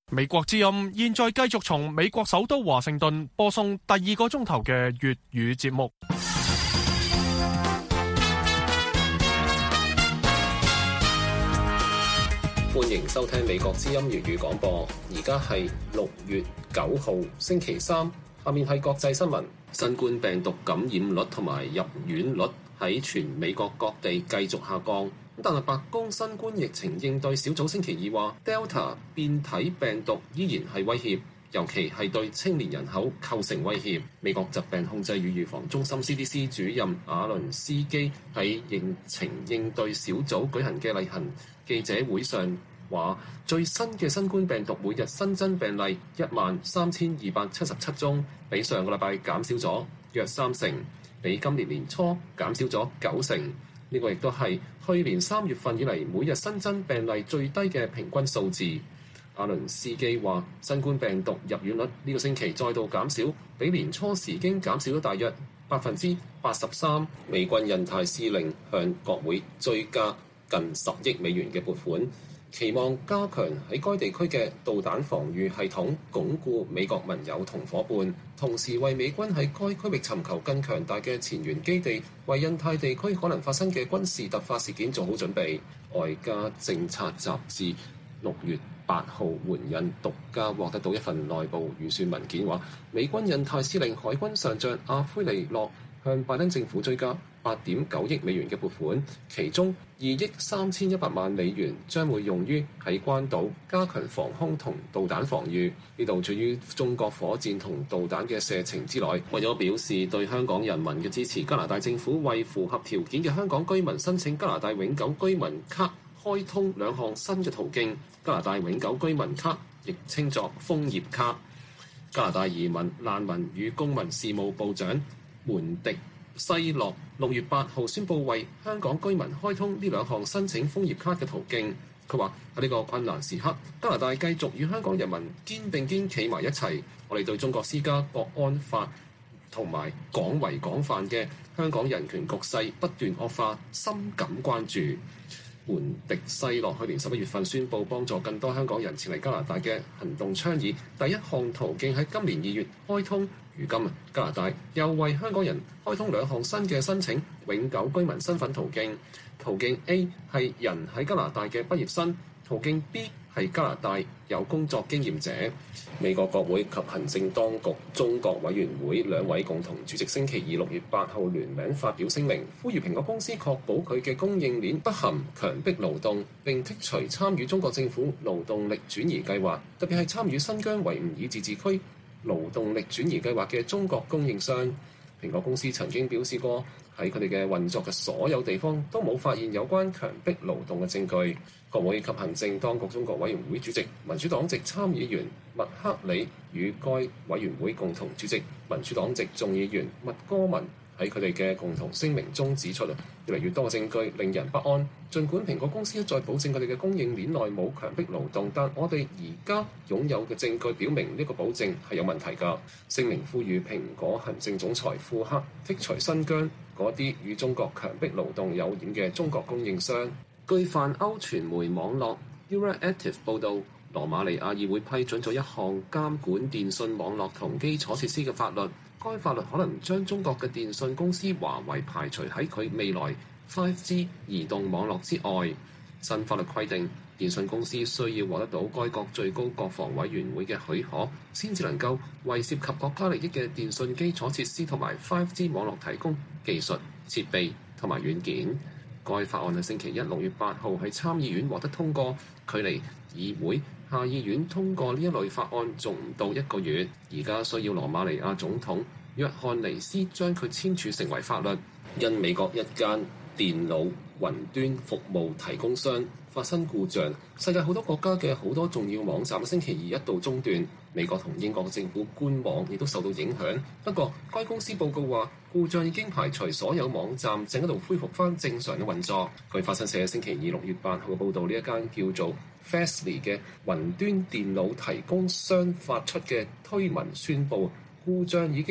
美國之音現在繼續從美國首都華盛頓播送第二個鐘頭嘅粵語節目。 歡迎收聽美國之音粵語廣播。而家係6月9號星期三，下面係國際新聞。新冠病毒感染率同埋入院率喺全美國各地繼續下降，但係白宮新冠疫情應對小組星期二話 Delta 變體病毒依然係威脅，尤其係對青年人口構成威脅。美國疾病控制與預防中心 CDC 主任亞倫斯基喺疫情應對小組舉行嘅例行記者會上話，最新嘅新冠病毒每日新增病例13277宗，比上個禮拜減少咗約3成，比今年年初減少咗9成。呢個亦都係去年3月份以嚟每日新增病例最低嘅平均數字。亞倫斯基話，新冠病毒入院率呢個星期再度減少，比年初時已經減少咗大約83%。美軍印太司令向國會追加近10億美元嘅撥款，期望加強喺該地區嘅導彈防禦系統，鞏固美國盟友同夥伴，同時為美軍喺該區域尋求更強大嘅前沿基地，為印太地區可能發生嘅軍事突發事件做好準備。外交政策雜誌6月8號援引獨家獲得到一份內部預算文件，話美軍印太司令海軍上將阿奎利諾向拜登政府追加8.9億美元嘅撥款，其中2億3100萬美元將會用於喺關島加強防空同導彈防禦。呢度處於中國火箭同導彈嘅射程之內。為咗表示對香港人民嘅支持，加拿大政府為符合條件嘅香港居民申請加拿大永久居民卡，開通2項新嘅途徑。加拿大永久居民卡亦稱作楓葉卡。加拿大移民、難民與公民事務部長門迪西洛6月8號宣布為香港居民開通呢2項申請楓葉卡嘅途徑。佢話喺呢個困難時刻，加拿大繼續與香港人民肩並肩企埋一齊。我哋對中國施加國安法同埋廣為廣泛嘅香港人權局勢不斷惡化深感關注。門迪西洛去年11月份宣布幫助更多香港人前嚟加拿大嘅行動倡議，第一項途徑喺今年2月開通。如今加拿大又為香港人開通2項新嘅申請永久居民身份途徑。途徑 A 係人喺加拿大嘅畢業生，途徑 B 係加拿大有工作經驗者。美國國會及行政當局中國委員會2位共同主席星期二6月8號聯名發表聲明，呼籲蘋果公司確保佢嘅供應鏈不含強迫勞動，並剔除參與中國政府勞動力轉移計劃，特別係參與新疆維吾爾自治區勞動力轉移計劃嘅中國供應商。蘋果公司曾經表示過，喺佢哋嘅運作嘅所有地方都冇發現有關強迫勞動嘅證據。國會及行政當局中國委員會主席民主黨籍參議員麥克里與該委員會共同主席民主黨籍眾議員麥戈文喺佢哋嘅共同聲明中指出，越嚟越多嘅證據令人不安。儘管蘋果公司一再保證佢哋嘅供應鏈內冇強迫勞動，但我哋而家擁有嘅證據表明呢個保證係有問題㗎。聲明呼籲蘋果行政總裁庫克剔除新疆嗰啲與中國強迫勞動有染嘅中國供應商。據泛歐傳媒網絡 Euractiv 報導，羅馬尼亞議會批准咗一項監管電信網絡同基礎設施嘅法律。該法律可能將中國嘅電信公司華為排除喺佢未來 5G 移動網絡之外。新法律規定，電信公司需要獲得到該國最高國防委員會嘅許可，先至能夠為涉及國家利益嘅電信基礎設施同埋 5G 網絡提供技術、設備同埋軟件。該法案喺星期一6月8號喺參議院獲得通過，距離議會下議院通過呢一類法案仲唔到1個月，而家需要羅馬尼亞總統約翰尼斯將佢簽署成為法律。因美國一間電腦雲端服務提供商發生故障，世界好多國家嘅好多重要網站星期二一度中斷，美國同英國政府官網亦都受到影響。不過該公司報告話，故障已經排除所有網站正喺度恢復翻正常嘅運作。據法新社星期二6月8號嘅報導，呢一間叫做 Fastly 嘅雲端電腦提供商發出嘅推文宣佈，故障已經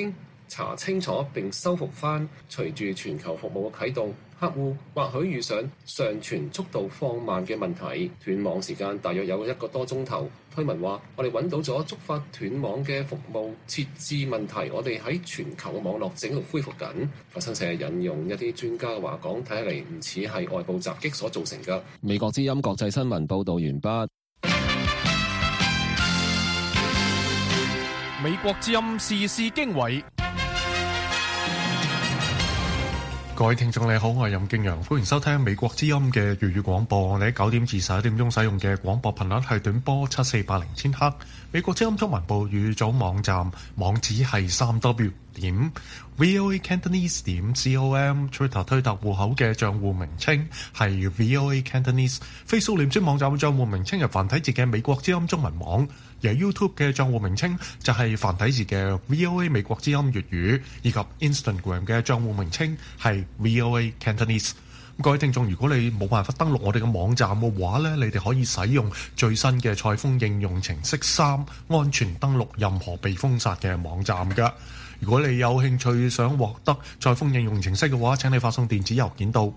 查清楚並修復翻。隨住全球服務嘅啟動，客戶或許遇上上傳速度放慢嘅問題，斷網時間大約有1個多鐘頭。推文話：我哋揾到咗觸發斷網嘅服務設置問題，我哋喺全球嘅網絡正喺度恢復緊。法新社引用一啲專家嘅話講，睇起嚟唔似係外部襲擊所造成㗎。美國之音國際新聞報導完畢。 美國之音時事經緯。各位聽眾你好，我係任敬陽，歡迎收聽美國之音嘅粵語廣播。我哋喺9點至11點鐘使用嘅廣播頻率係短波7480千赫。美國之音中文部語組網站網址係3w.voacantonese.com。Twitter 推特戶口嘅賬戶名稱係 VOA Cantonese。Facebook 臉書網站嘅賬戶名稱係繁體字嘅美國之音中文網。而 YouTube 嘅賬戶名稱就係繁體字嘅 VOA 美國之音粵語，以及 Instagram 嘅賬戶名稱係 VOA Cantonese。各位聽眾，如果你冇辦法登錄我哋嘅網站嘅話呢，你哋可以使用最新嘅賽風應用程式3，安全登錄任何被封殺嘅網站㗎。如果你有興趣想獲得賽風應用程式嘅話，請你發送電子郵件到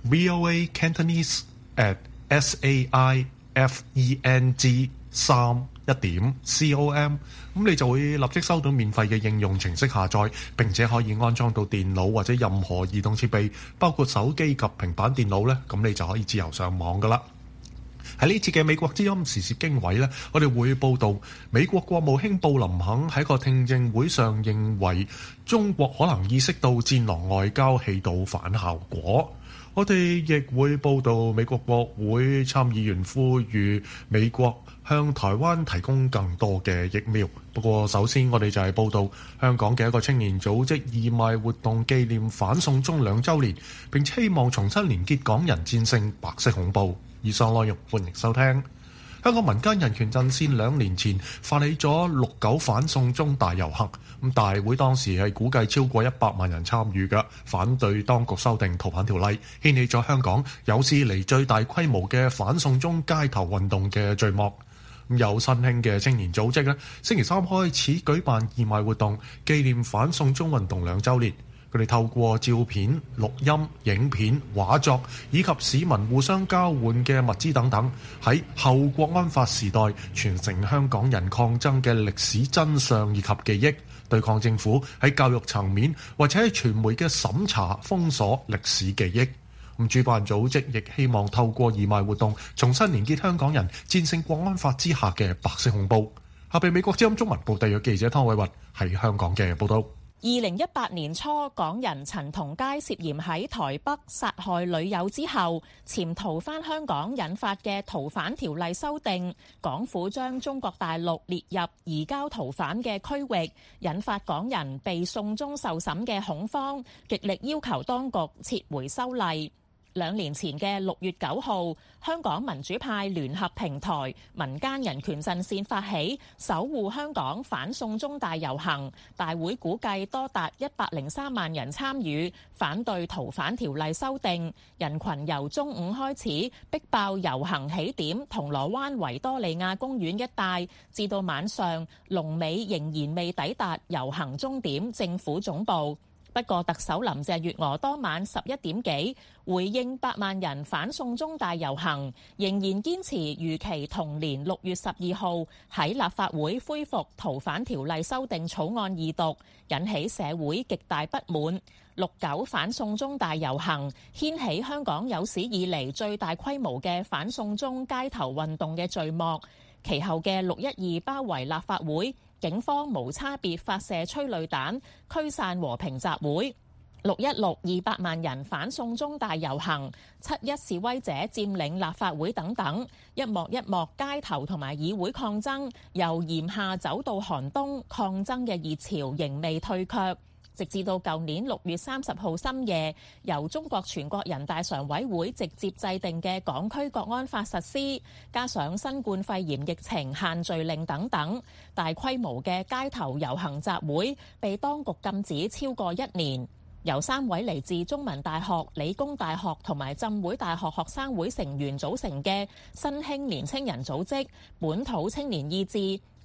voacantonese@saifeng3.com， 咁你就會立即收到免費嘅應用程式下載，並且可以安裝到電腦或者任何移動設備，包括手機及平板電腦呢，咁你就可以自由上網噶啦。喺呢次嘅美國之音時事經緯呢，我哋會報道美國國務卿布林肯喺個聽證會上認為中國可能意識到戰狼外交起到反效果。我哋亦會報道美國國會參議員呼籲美國向台灣提供更多嘅疫苗。不過首先我哋就係報道香港嘅一個青年組織義賣活動紀念反送中2週年，並希望重新連結港人戰勝白色恐怖。以上內容歡迎收聽。香港民間人權陣線2年前發起咗69反送中大遊行，咁大會當時係估計超過100萬人參與嘅，反對當局修訂逃犯條例，掀起咗香港有史以嚟最大規模嘅反送中街頭運動嘅序幕。有新興嘅青年組織咧，星期3開始舉辦義賣活動，紀念反送中運動2週年。佢哋透過照片、錄音、影片、畫作以及市民互相交換嘅物資等等，喺後國安法時代傳承香港人抗爭嘅歷史真相以及記憶，對抗政府喺教育層面或者係傳媒嘅審查封鎖歷史記憶。主辦組織亦希望透過義賣活動重新連結香港人戰勝國安法之下嘅白色恐怖。下邊美國之音中文部特約記者湯偉雲喺香港嘅報道。 2018年初，港人陳同佳涉嫌喺台北殺害女友之後潛逃返香港，引發嘅逃犯條例修訂，港府將中國大陸列入移交逃犯嘅區域，引發港人被送中受審嘅恐慌，極力要求當局撤回修例。2年前嘅6月9號，香港民主派聯合平台民間人權陣線發起守護香港反送中大遊行，大會估計多達103萬人參與，反對逃犯條例修訂。人群由中午開始逼爆遊行起點銅鑼灣維多利亞公園一帶，至到晚上龍尾仍然未抵達遊行終點政府總部。不過，特首林鄭月娥當晚11點幾回應8萬人反送中大遊行，仍然堅持如期同年6月12號喺立法會恢復逃犯條例修訂草案二讀，引起社會極大不滿。69反送中大遊行掀起香港有史以嚟最大規模嘅反送中街頭運動嘅序幕，其後嘅612包圍立法會，警方無差別發射催淚彈驅散和平集會。616 200萬人反送中大遊行，7·1示威者佔領立法會等等，一幕一幕街頭同埋議會抗爭，由炎夏走到寒冬，抗爭嘅熱潮仍未退卻。直至到舊年6月30號深夜，由中國全國人大常委會直接制定嘅港區國安法實施，加上新冠肺炎疫情限聚令等等，大規模嘅街頭遊行集會被當局禁止超過1年。由3位嚟自中文大學、理工大學同埋浸會大學學生會成員組成嘅新興年青人組織本土青年意志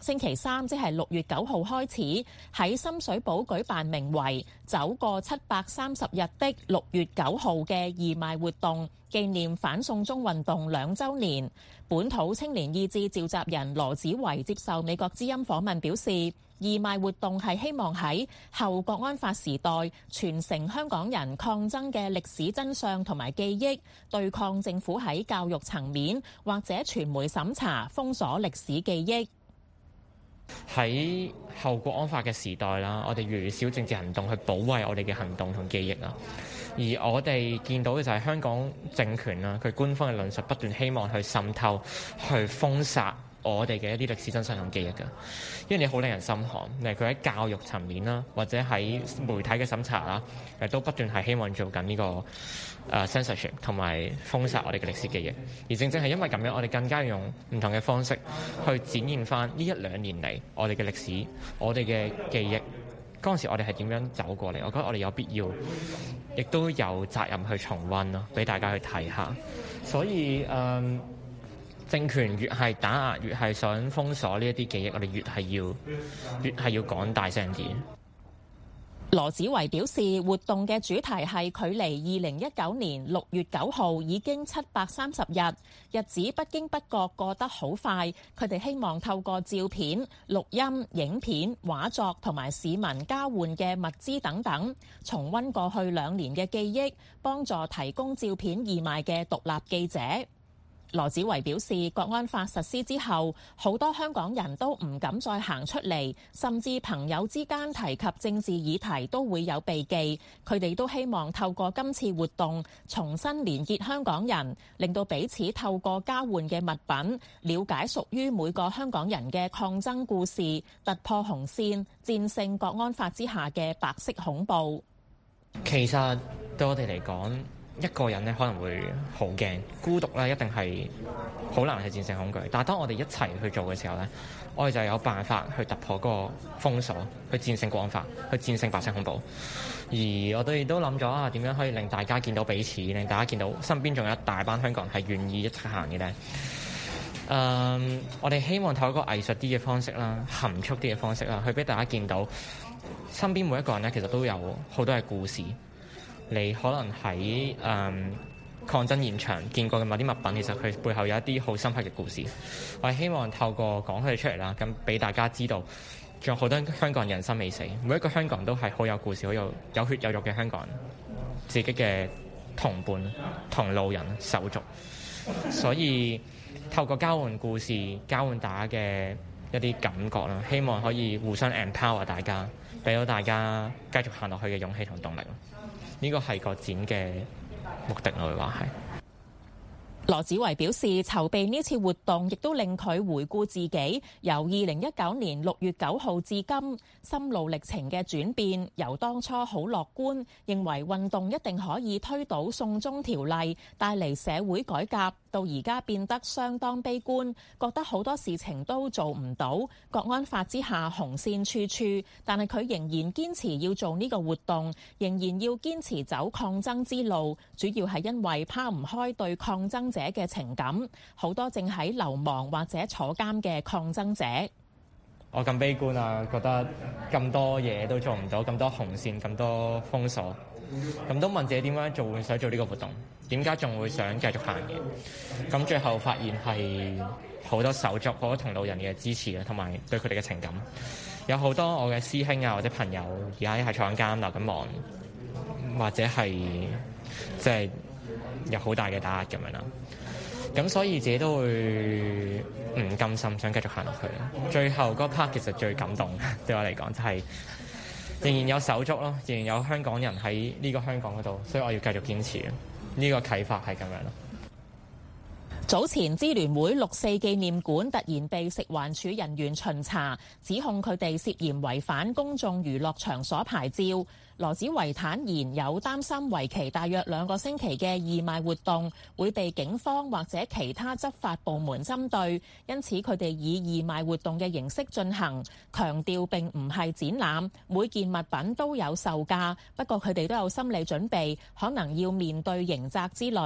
星期三即係6月9號開始，喺深水埗舉辦名為「走過730日的6月9號」嘅義賣活動，紀念反送中運動2週年。本土青年意志召集人羅子維接受美國之音訪問表示，義賣活動係希望喺後國安法時代傳承香港人抗爭嘅歷史真相同埋記憶，對抗政府喺教育層面或者傳媒審查封鎖歷史記憶。 喺後國安法嘅時代啦，我哋越嚟越少政治行動去保衛我哋嘅行動同記憶啦。而我哋見到嘅就係香港政權啦，佢官方嘅論述不斷希望去滲透、去封殺我哋嘅一啲歷史真相同記憶㗎。因為你好令人心寒，例如佢喺教育層面啦，或者喺媒體嘅審查啦，都不斷係希望做緊呢個censorship 同埋封殺我哋嘅歷史記憶。而正正係因為咁樣，我哋更加要用唔同嘅方式去展現翻呢1-2年嚟我哋嘅歷史、我哋嘅記憶。嗰陣時我哋係點樣走過嚟？我覺得我哋有必要，亦都有責任去重溫咯，俾大家去睇下。所以政權越係打壓，越係想封鎖呢一啲記憶，我哋越係要講大聲啲。 羅子維表示，活動嘅主題係距離2019年6月9號已經730日，日子不經不覺過得好快。佢哋希望透過照片、錄音、影片、畫作同埋市民交換嘅物資等等，重溫過去2年嘅記憶，幫助提供照片義賣嘅獨立記者。羅子維表示，國安法實施之後，好多香港人都唔敢再行出嚟，甚至朋友之間提及政治議題都會有避忌。佢哋都希望透過今次活動重新連結香港人，令到彼此透過交換嘅物品，了解屬於每個香港人嘅抗爭故事，突破紅線，戰勝國安法之下嘅白色恐怖。 其實對我哋嚟講，一個人咧可能會好驚，孤獨咧一定係好難去戰勝恐懼。但係當我哋一齊去做嘅時候咧，我哋就有辦法去突破嗰個封鎖，去戰勝國安法，去戰勝白色恐怖。而我哋都諗咗點樣可以令大家見到彼此，令大家見到身邊仲有一大班香港人係願意一齊行嘅咧。我哋希望透過藝術啲嘅方式啦，含蓄啲嘅方式啦，去俾大家見到身邊每一個人咧，其實都有好多嘅故事。你可能喺抗爭現場見過嘅某啲物品，其實佢背後有一啲好深刻嘅故事。我係希望透過講佢哋出嚟啦，咁俾大家知道，仲有好多香港人人生未死，每一個香港人都係好有故事、好有血有肉嘅香港人，自己嘅同伴、同路人、手足。所以透過交換故事、交換大家嘅一啲感覺啦，希望可以互相 empower 大家，俾到大家繼續行落去嘅勇氣同動力。呢個係個展嘅目的，我會話係。 羅子維表示，籌備呢次活動亦都令佢回顧自己由2019年6月9號至今心路歷程嘅轉變，由當初好樂觀，認為運動一定可以推倒送中條例，帶嚟社會改革，到而家變得相當悲觀，覺得好多事情都做唔到，國安法之下紅線處處，但係佢仍然堅持要做呢個活動，仍然要堅持走抗爭之路，主要係因為拋唔開對抗爭者嘅情感，好多正喺流亡或者坐監嘅抗爭者。 我咁悲觀啊，覺得咁多嘢都做唔到，咁多紅線，咁多封鎖，咁都問自己點解做會想做呢個活動，點解仲會想繼續行嘅？咁最後發現係好多手足、好多同路人嘅支持啊，同埋對佢哋嘅情感。有好多我嘅師兄啊或者朋友而家係坐緊監、流緊亡，或者係即係有好大嘅打壓咁樣啦。咁所以自己都會唔甘心，想繼續行落去。最後嗰 part 其實最感動，對我嚟講就係仍然有手足咯，仍然有香港人喺呢個香港嗰度，所以我要繼續堅持。呢個啟發係咁樣咯。 早前支聯會6·4紀念館突然被食環署人員巡查，指控佢哋涉嫌違反公眾娛樂場所牌照。羅子維坦言有擔心為期大約2個星期嘅義賣活動會被警方或者其他執法部門針對，因此佢哋以義賣活動嘅形式進行，強調並唔係展覽，每件物品都有售價，不過佢哋都有心理準備，可能要面對刑責之類。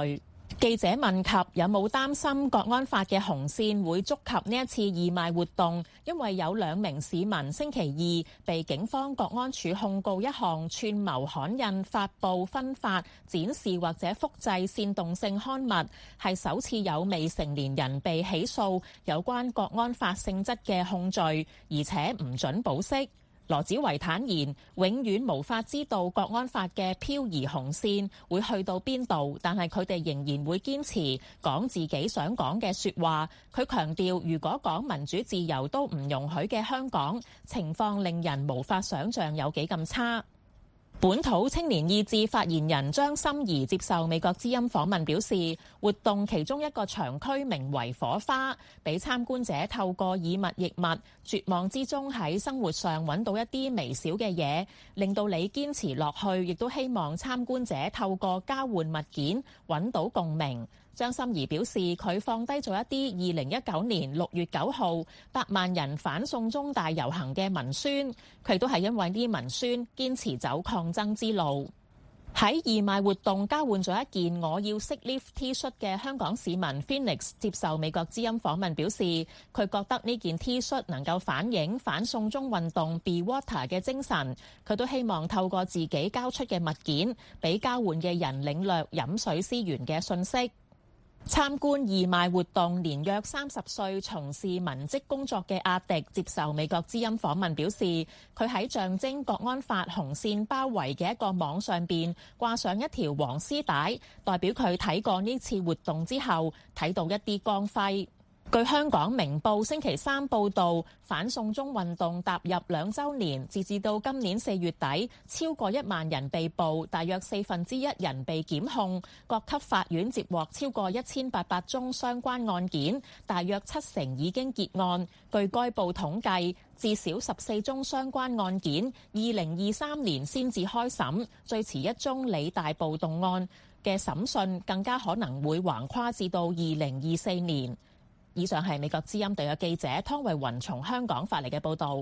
記者問及有冇擔心國安法嘅紅線會觸及呢一次義賣活動，因為有2名市民星期二被警方國安處控告一項串謀刊印、發布、分發、展示或者複製煽動性刊物，係首次有未成年人被起訴有關國安法性質嘅控罪，而且唔准保釋。羅子維坦言，永遠無法知道國安法嘅漂移紅線會去到邊度，但係佢哋仍然會堅持講自己想講嘅說話。佢強調，如果講民主自由都唔容許嘅香港，情況令人無法想像有幾咁差。本土青年意志發言人張心怡接受美國之音訪問表示，活動其中一個場區名為火花，俾參觀者透過以物易物，絕望之中喺生活上揾到一啲微小嘅嘢，令到你堅持落去，亦都希望參觀者透過交換物件揾到共鳴。張心怡表示，佢放低咗一啲2019年6月9號100萬人反送中大遊行嘅文宣，佢都係因為呢啲文宣堅持走抗爭之路。喺義賣活動交換咗一件我要識 lift T 恤嘅香港市民 Phoenix 接受美國之音訪問表示，佢覺得呢件 T 恤能夠反映反送中運動 Be Water 嘅精神，佢都希望透過自己交出嘅物件，俾交換嘅人領略飲水思源嘅訊息。參觀義賣活動年約30歲從事文職工作嘅阿迪接受美國之音訪問表示，佢喺象徵國安法紅線包圍嘅一個網上邊掛上一條黃絲帶，代表佢睇過呢次活動之後睇到一啲光輝。據香港明報星期3報導，反送中運動踏入2週年，截至到今年4月底，超過1萬人被捕，大約1/4人被檢控。各級法院接獲超過1800宗相關案件，大約70%已經結案。據該報統計，至少14宗相關案件2023年先至開審，最遲一宗理大暴動案嘅審訊更加可能會橫跨至到2024年。以上係美國之音特約記者湯慧雲從香港發嚟嘅報導。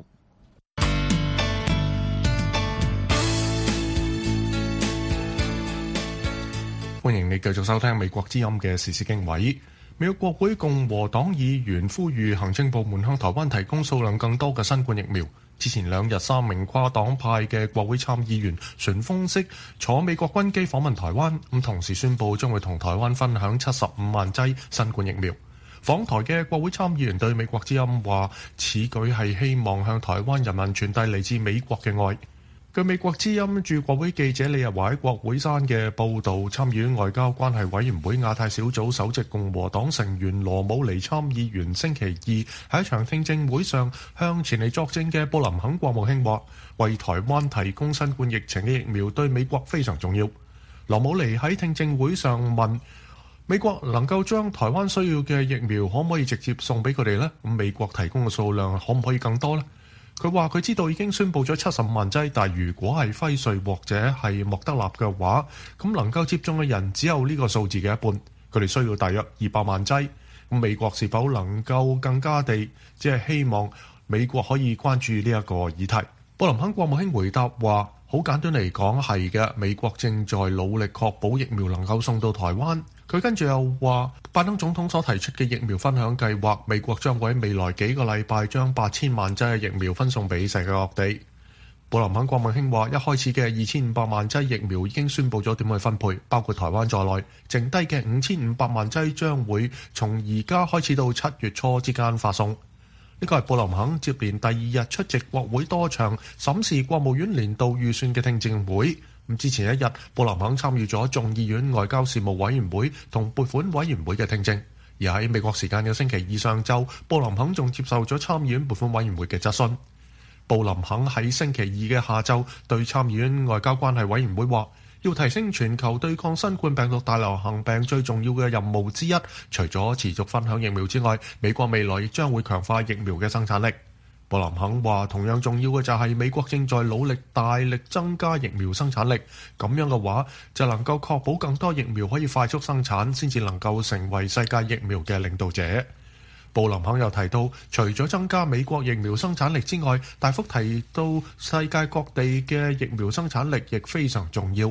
歡迎你繼續收聽美國之音嘅時事經緯。美國國會共和黨議員呼籲行政部門向台灣提供數量更多嘅新冠疫苗。之前2日3名跨黨派嘅國會參議員旋風式坐美國軍機訪問台灣，咁同時宣布將會同台灣分享75萬劑新冠疫苗。訪台嘅國會參議員對美國之音話，此舉係希望向台灣人民傳遞嚟自美國嘅愛。據美國之音駐國會記者李日華喺國會山嘅報導，參議院外交關係委員會亞太小組首席共和黨成員羅姆尼參議員星期二喺一場聽證會上向前嚟作證嘅布林肯國務卿話，為台灣提供新冠疫情嘅疫苗對美國非常重要。羅姆尼喺聽證會上問，美國能夠將台灣需要嘅疫苗可唔可以直接送俾佢哋呢？咁美國提供嘅數量可唔可以更多呢？佢話佢知道已經宣布咗75萬劑，但如果係輝瑞或者係莫德納嘅話，咁能夠接種嘅人只有呢個數字嘅一半，佢哋需要大約200萬劑。咁美國是否能夠更加地，只係希望美國可以關注呢一個議題。布林肯國務卿回答話，好簡單嚟講係嘅，美國正在努力確保疫苗能夠送到台灣。佢跟住又話，拜登總統所提出嘅疫苗分享計劃，美國將會喺未來幾個禮拜將8000萬劑嘅疫苗分送俾世界各地。布林肯國務卿話，一開始嘅2500萬劑疫苗已經宣布咗點去分配，包括台灣在內，剩低嘅5500萬劑將會從而家開始到7月初之間發送。呢個係布林肯接連第2日出席國會多場審視國務院年度預算嘅聽證會。之前一日，布林肯參與咗眾議院外交事務委員會同撥款委員會嘅聽證，而喺美國時間嘅星期二上晝，布林肯仲接受咗參議院撥款委員會嘅質詢。布林肯喺星期二嘅下晝對參議院外交關係委員會話，要提升全球對抗新冠病毒大流行病最重要嘅任務之一，除咗持續分享疫苗之外，美國未來亦將會強化疫苗嘅生產力。布林肯話，同樣重要嘅就係美國正在努力大力增加疫苗生產力，咁樣嘅話就能夠確保更多疫苗可以快速生產，先至能夠成為世界疫苗嘅領導者。布林肯又提到，除咗增加美國疫苗生產力之外，大幅提到世界各地嘅疫苗生產力亦非常重要。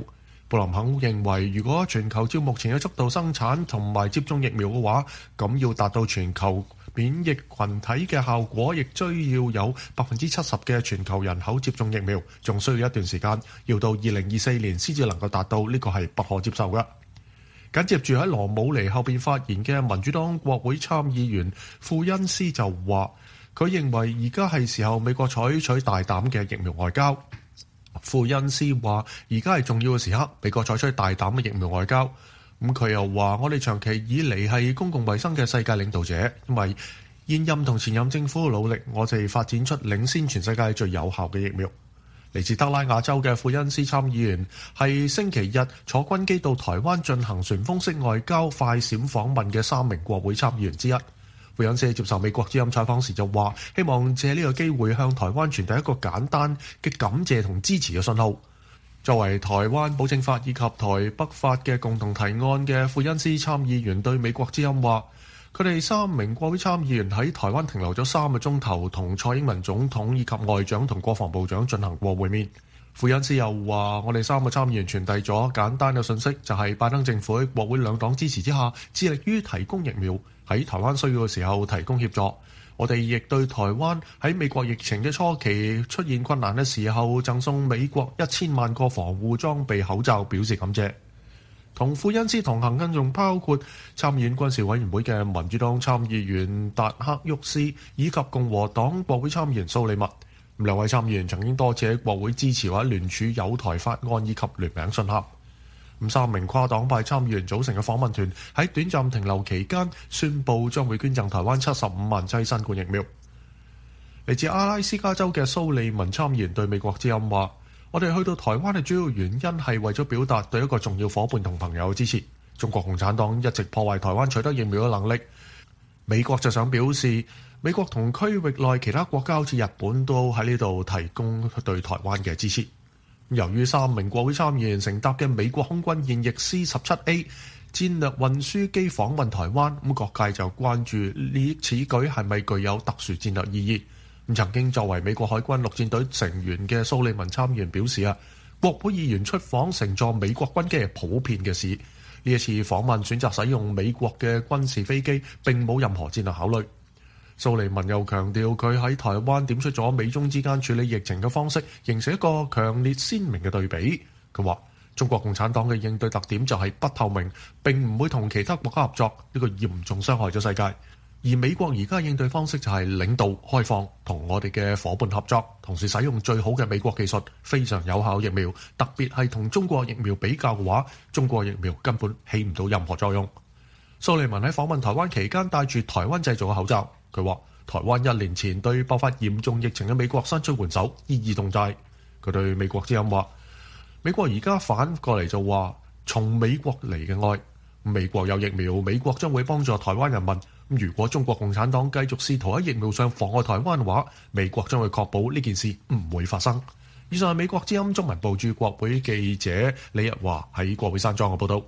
布林肯認為，如果全球照目前嘅速度生產同埋接種疫苗嘅話，咁要達到全球免疫群體嘅效果，亦需要有70%嘅全球人口接種疫苗，仲需要一段時間，要到2024年先至能夠達到，呢個係不可接受嘅。緊接住喺羅姆尼後邊發言嘅民主黨國會參議員庫恩斯就話，佢認為而家係時候美國採取大膽嘅疫苗外交。庫恩斯話：而家係重要嘅時刻，美國採取大膽嘅疫苗外交。佢又話：我哋長期以嚟係公共衛生嘅世界領導者，因為現任同前任政府嘅努力，我哋發展出領先全世界最有效嘅疫苗。嚟自德拉瓦州嘅庫恩斯參議員係星期日坐軍機到台灣進行旋風式外交快閃訪問嘅3名國會參議員之一。庫恩斯接受美國之音採訪時就話，希望借呢個機會向台灣傳遞一個簡單嘅感謝同支持嘅信號。作為台灣保證法以及台北法嘅共同提案嘅庫恩斯參議員對美國之音話，佢哋3名國會參議員喺台灣停留咗3個鐘頭，同蔡英文總統以及外長同國防部長進行過會面。庫恩斯又話，我哋3個參議員傳遞咗簡單嘅信息，就係拜登政府喺國會兩黨支持之下，致力於提供疫苗，喺台灣需要嘅時候提供協助。我哋亦對台灣喺美國疫情嘅初期出現困難嘅時候，贈送美國1000萬個防護裝備口罩表示感謝。同庫恩斯同行嘅仲包括參議院軍事委員會嘅民主黨參議員達克沃斯以及共和黨國會參議員蘇利密。兩位參議員曾經多次喺國會支持或者聯署友台法案以及聯名信函。3名跨黨派參議員組成嘅訪問團喺短暫停留期間宣布將會捐贈台灣75萬劑新冠疫苗。嚟自阿拉斯加州嘅蘇利文參議員對美國之音話：我哋去到台灣嘅主要原因係為咗表達對一個重要夥伴同朋友嘅支持。中國共產黨一直破壞台灣取得疫苗嘅能力。美國就想表示，美國同區域內其他國家好似日本都喺呢度提供對台灣嘅支持。由於3名國會參議員乘搭嘅美國空軍現役 C-17A 戰略運輸機訪問台灣，各界就關注呢此舉係咪具有特殊戰略意義。曾經作為美國海軍陸戰隊成員嘅蘇利文參議員表示國會議員出訪乘坐美國軍機係普遍嘅事。呢一次訪問選擇使用美國嘅軍事飛機並冇任何戰略考慮。蘇利文又強調，佢喺台灣點出咗美中之間處理疫情嘅方式，形成一個強烈鮮明嘅對比。佢話：中國共產黨嘅應對特點就係不透明，並唔會同其他國家合作，呢個嚴重傷害咗世界。而美國而家應對方式就係領導開放，同我哋嘅夥伴合作，同時使用最好嘅美國技術，非常有效疫苗。特別係同中國疫苗比較嘅話，中國疫苗根本起唔到任何作用。蘇利文喺訪問台灣期間戴住台灣製造嘅口罩。佢話：台灣1年前對爆發嚴重疫情嘅美國伸出援手，意義重大。佢對美國之音話：美國而家反過嚟就話，從美國嚟嘅愛，美國有疫苗，美國將會幫助台灣人民。如果中國共產黨繼續試圖喺疫苗上妨礙台灣嘅話，美國將會確保呢件事唔會發生。以上係美國之音中文部駐國會記者李日華喺國會山莊嘅報導。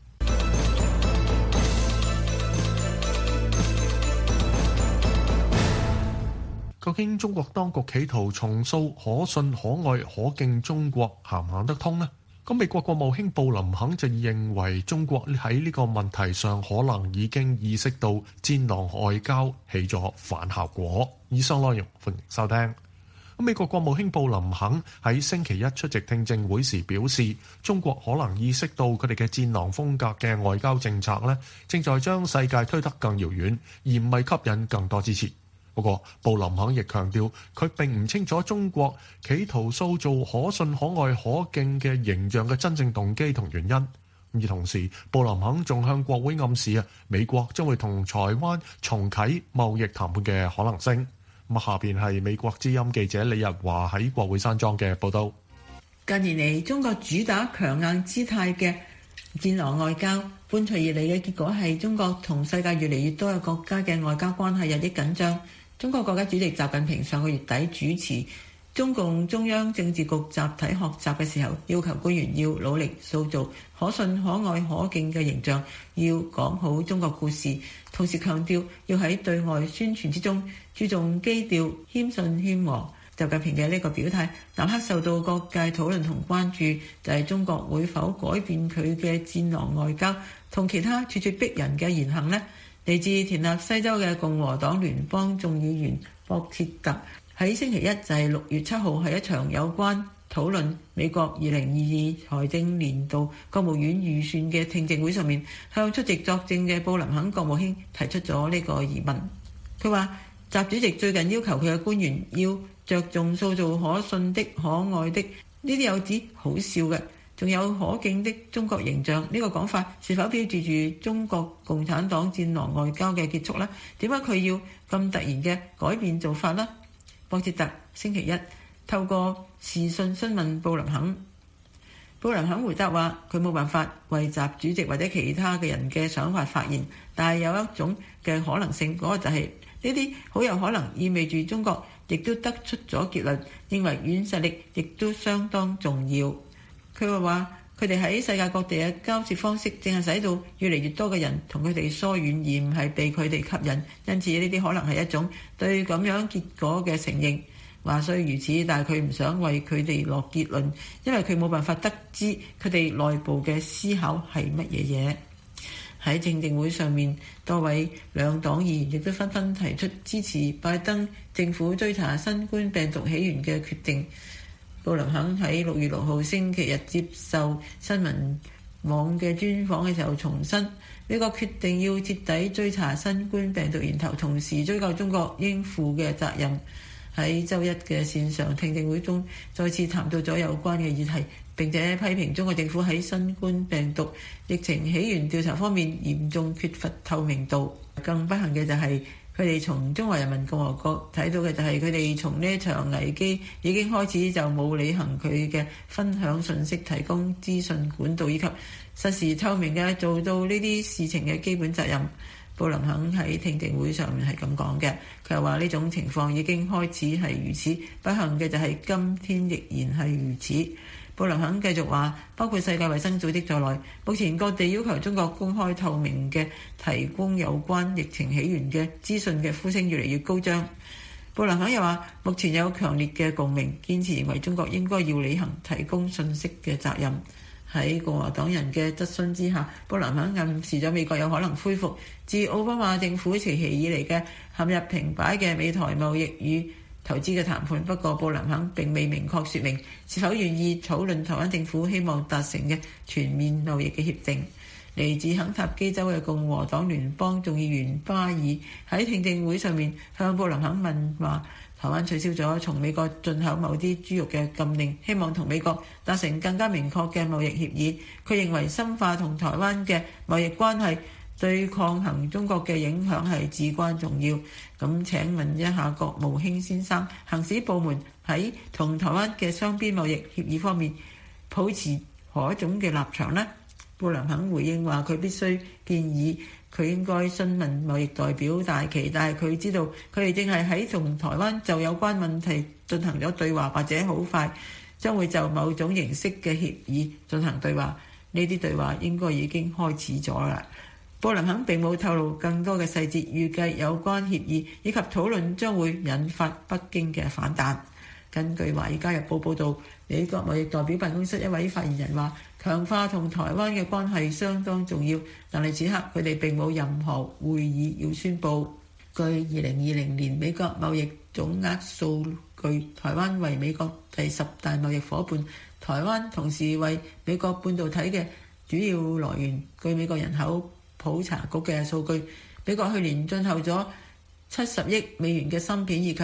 究竟中國當局企圖重塑可信、可愛、可敬中國行唔行得通呢？咁美國國務卿布林肯就認為中國喺呢個問題上可能已經意識到戰狼外交起咗反效果。以上內容歡迎收聽。美國國務卿布林肯喺星期一出席聽證會時表示，中國可能意識到佢哋嘅戰狼風格嘅外交政策呢，正在將世界推得更遙遠，而唔係吸引更多支持。不過，布林肯亦強調，佢並唔清楚中國企圖塑造可信、可愛、可敬嘅形象嘅真正動機同原因。而同時，布林肯仲向國會暗示美國將會同台灣重啟貿易談判嘅可能性。下邊係美國之音記者李日華喺國會山莊嘅報道。 近年嚟，中國主打強硬姿態嘅戰狼外交，伴隨而嚟嘅結果係中國同世界越嚟越多嘅國家嘅外交關係日益緊張。中國國家主席習近平上個月底主持中共中央政治局集體學習嘅時候，要求官員要努力塑造可信、可愛、可敬嘅形象，要講好中國故事，同時強調要喺對外宣傳之中注重基調、謙遜謙和， 習近平嘅呢個表態，立刻受到各界討論同關注，就係中國會否改變佢嘅戰狼外交，同其他咄咄逼人嘅言行呢？嚟自田納西州嘅共和黨聯邦眾議員博切特喺星期一就係6月7號係一場有關討論美國2022財政年度國務院預算嘅聽證會上面，向出席作證嘅布林肯國務卿提出咗呢個疑問。佢話習主席最近要求佢嘅官員要着重塑造可信的、可愛的，呢啲有指好笑嘅，仲有可敬的中國形象。呢個講法是否標誌住中國共產黨戰狼外交嘅結束呢？點解佢要咁突然嘅改變做法呢？博切特星期一透過視訊詢問布林肯，布林肯回答話佢冇辦法為習主席或者其他嘅人嘅想法發言，但係有一種嘅可能性，嗰個就係呢啲好有可能意味住中國亦都得出咗結論，認為軟實力亦都相當重要。佢話佢哋喺世界各地嘅交涉方式，正係使到越嚟越多嘅人同佢哋疏遠，而唔係被佢哋吸引。因此呢啲可能係一種對咁樣結果嘅承認。話雖如此，但係佢唔想為佢哋落結論，因為佢冇辦法得知佢哋內部嘅思考係乜嘢嘢。喺聽證會上面，多位兩黨議員亦都紛紛提出支持拜登政府追查新冠病毒起源嘅決定。布林肯喺6月6號星期日接受新聞網嘅專訪嘅時候重申，美國決定要徹底追查新冠病毒源頭，同時追究中國應負嘅責任。喺週一嘅線上聽證會中，再次談到咗有關嘅議題，並且批評中國政府喺新冠病毒疫情起源調查方面嚴重缺乏透明度。更不幸嘅就係佢哋從中華人民共和國睇到嘅就係佢哋從呢一場危機已經開始就冇履行佢嘅分享信息、提供資訊管道以及實時透明嘅做到呢啲事情嘅基本責任。布林肯喺聽證會上面係咁講嘅，佢又話呢種情況已經開始係如此，不幸嘅就係今天亦然係如此。布林肯繼續話，包括世界衛生組織在內，目前各地要求中國公開透明嘅提供有關疫情起源嘅資訊嘅呼聲越嚟越高漲。布林肯又話，目前有強烈嘅共鳴，堅持認為中國應該要履行提供信息嘅責任。喺共和黨人嘅質詢之下，布林肯暗示咗美國有可能恢復自奧巴馬政府時期以嚟嘅陷入停擺嘅美台貿易與投資嘅談判。不過布林肯並未明確說明是否願意討論台灣政府希望達成嘅全面貿易嘅協定。嚟自肯塔基州嘅共和黨聯邦眾議員巴爾喺聽證會上面向布林肯問話，台灣取消咗從美國進口某啲豬肉嘅禁令，希望同美國達成更加明確嘅貿易協議。佢認為深化同台灣嘅貿易關係對抗衡中國嘅影響係至關重要。咁請問一下國務卿先生，行使部門喺同台灣嘅雙邊貿易協議方面抱持何種嘅立場呢？布林肯回應話，佢必須建議佢應該詢問貿易代表戴琪，但係佢知道佢哋正係喺同台灣就有關問題進行咗對話，或者好快將會就某種形式嘅協議進行對話。呢啲對話應該已經開始咗啦。布林肯並冇透露更多嘅細節，預計有關協議以及討論將會引發北京嘅反彈。根據《華爾街日報》報導，美國貿易代表辦公室一位發言人話，強化同台灣嘅關係相當重要，但係此刻佢哋並冇任何會議要宣佈。據2020年美國貿易總額數據，台灣為美國第10大貿易夥伴，台灣同時為美國半導體嘅主要來源。據美國人口普查局嘅數據，美國去年進口咗70億美元嘅芯片以及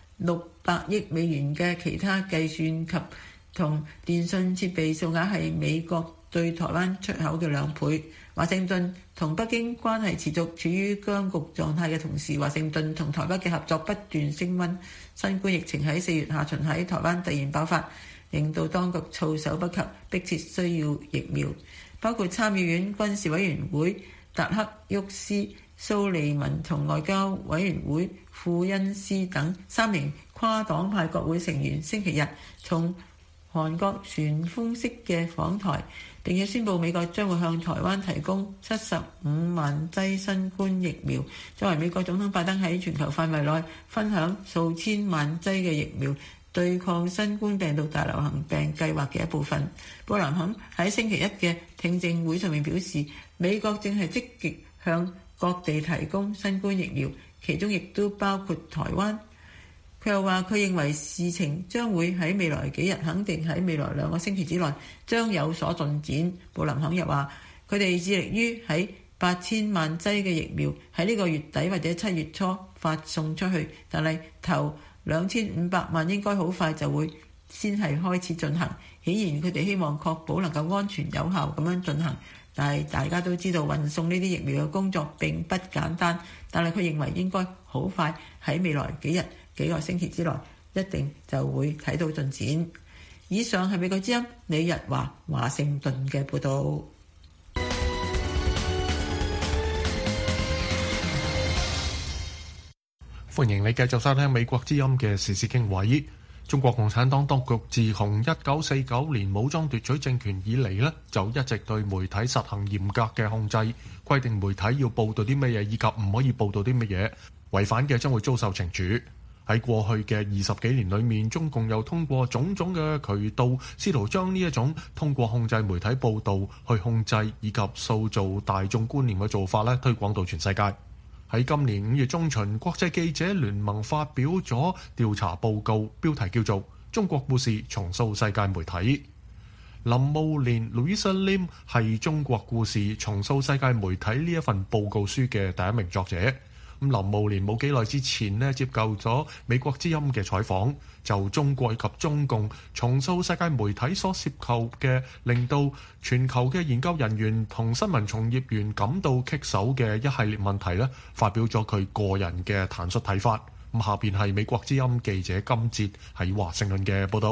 600億美元嘅其他計算及同電信設備，數額係美國對台灣出口嘅2倍。華盛頓同北京關係持續處於僵局狀態嘅同時，華盛頓同台北嘅合作不斷升溫。新冠疫情喺4月下旬喺台灣突然爆發，令到當局措手不及，迫切需要疫苗。包括參議院軍事委員會達克沃斯、蘇利文同外交委員會庫恩斯等3名跨黨派國會成員星期日從韓國旋風式嘅訪台，並且宣布美國將會向台灣提供75萬劑新冠疫苗，作為美國總統拜登喺全球範圍內分享數千萬劑嘅疫苗對抗新冠病毒大流行病計劃嘅一部分。布林肯喺星期一嘅聽證會上面表示，美國正係積極向各地提供新冠疫苗，其中亦都包括台灣。佢又話，佢認為事情將會喺未來幾日，肯定喺未來2個星期之內將有所進展。布林肯又話，佢哋致力於喺8000萬劑嘅疫苗喺呢個月底或者7月初發送出去，但係頭2500萬應該好快就會先係開始進行。顯然佢哋希望確保能夠安全有效咁樣進行，但係大家都知道運送呢啲疫苗嘅工作並不簡單。但係佢認為應該好快喺未來幾個星期之內一定就會睇到進展。以上係美國之音李日華盛頓嘅報導。 歡迎你繼續收聽美國之音嘅時事經緯。中國共產黨當局自從1949年武裝奪取政權以嚟就一直對媒體實行嚴格嘅控制，規定媒體要報導啲乜嘢以及唔可以報導啲乜嘢，違反嘅將會遭受懲處。喺過去嘅20幾年裏面，中共又通過種種嘅渠道，試圖將呢一種通過控制媒體報導去控制以及塑造大眾觀念嘅做法推廣到全世界。喺今年5月中旬，國際記者聯盟發表咗調查報告，標題叫做《中國故事重塑世界媒體》。林慕蓮 Louisa Lim 係中國故事重塑世界媒體呢一份報告書嘅第一名作者。林慕蓮冇幾耐之前接受咗美國之音嘅採訪，就中國以及中共重塑世界媒體所涉及嘅令到全球嘅研究人員同新聞從業員感到棘手嘅一系列問題發表咗佢個人嘅坦率睇法。咁下邊係美國之音記者金哲喺華盛頓嘅報導。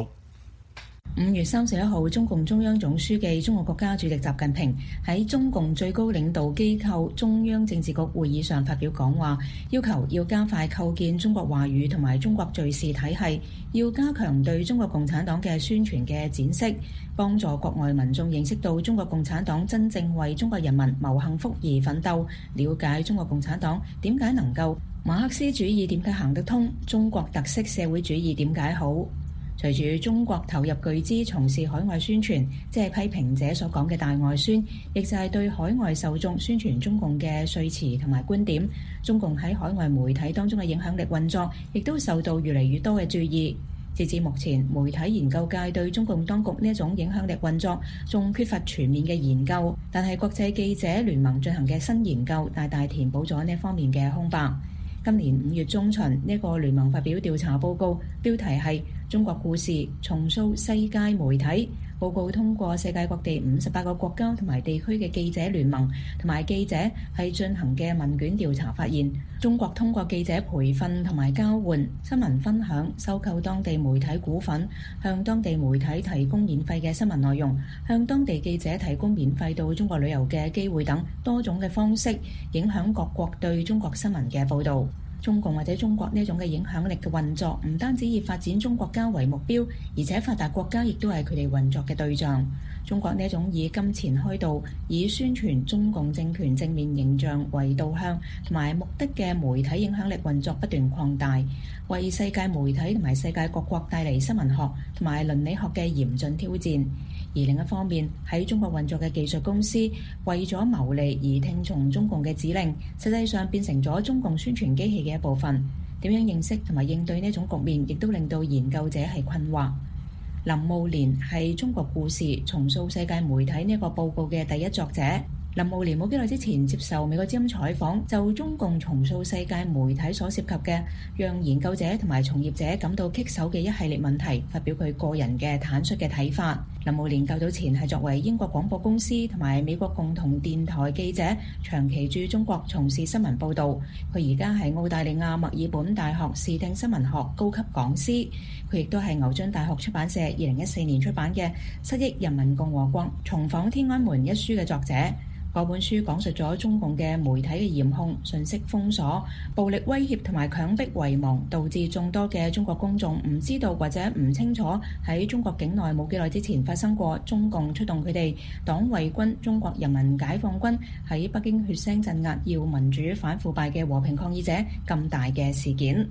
5月31號，中共中央總書記、中國國家主席習近平喺中共最高領導機構中央政治局會議上發表講話，要求要加快構建中國話語同埋中國敘事體系，要加強對中國共產黨嘅宣傳嘅展示，幫助國外民眾認識到中國共產黨真正為中國人民謀幸福而奮鬥，了解中國共產黨點解能夠，馬克思主義點解行得通，中國特色社會主義點解好。隨住中國投入巨資從事海外宣傳，即係批評者所講嘅大外宣，亦就係對海外受眾宣傳中共嘅說辭同埋觀點。中共喺海外媒體當中嘅影響力運作，亦都受到越嚟越多嘅注意。截至目前，媒體研究界對中共當局呢一種影響力運作仲缺乏全面嘅研究，但係國際記者聯盟進行嘅新研究大大填補咗呢方面嘅空白。今年5月中旬，呢個聯盟發表調查報告，標題係《中國故事重塑世界媒體》。報告通過世界各地58個國家同埋地區嘅記者聯盟同埋記者係進行嘅問卷調查，發現中國通過記者培訓同埋交換、新聞分享、收購當地媒體股份、向當地媒體提供免費嘅新聞內容、向當地記者提供免費到中國旅遊嘅機會等多種嘅方式，影響各國對中國新聞嘅報導。中共或者中國呢種嘅影響力嘅運作，唔單止以發展中國家為目標，而且發達國家亦都係佢哋運作嘅對象。中國呢種以金錢開導、以宣傳中共政權正面形象為導向同埋目的嘅媒體影響力運作不斷擴大，為世界媒體同埋世界各國帶嚟新聞學同埋倫理學嘅嚴峻挑戰。而另一方面，喺中國運作嘅技術公司為咗牟利而聽從中共嘅指令，實際上變成咗中共宣傳機器嘅一部分。點樣認識同埋應對呢種局面，亦都令到研究者係困惑。林慕蓮係中國故事重塑世界媒體呢個報告嘅第一作者。林慕蓮冇幾耐之前接受美國之音採訪，就中共重塑世界媒體所涉及嘅讓研究者同埋從業者感到棘手嘅一系列問題，發表佢個人嘅坦率嘅睇法。林慕蓮較早前係作為英國廣播公司同埋美國共同電台記者，長期駐中國從事新聞報導。佢而家係澳大利亞墨爾本大學視聽新聞學高級講師。佢亦都係牛津大學出版社2014年出版嘅《失憶人民共和國重訪天安門》一書嘅作者。嗰本書講述咗中共嘅媒體嘅嚴控、信息封鎖、暴力威脅同埋強迫遺忘，導致眾多嘅中國公眾唔知道或者唔清楚喺中國境內冇幾耐之前發生過中共出動佢哋黨衛軍、中國人民解放軍喺北京血腥鎮壓要民主反腐敗嘅和平抗議者咁大嘅事件。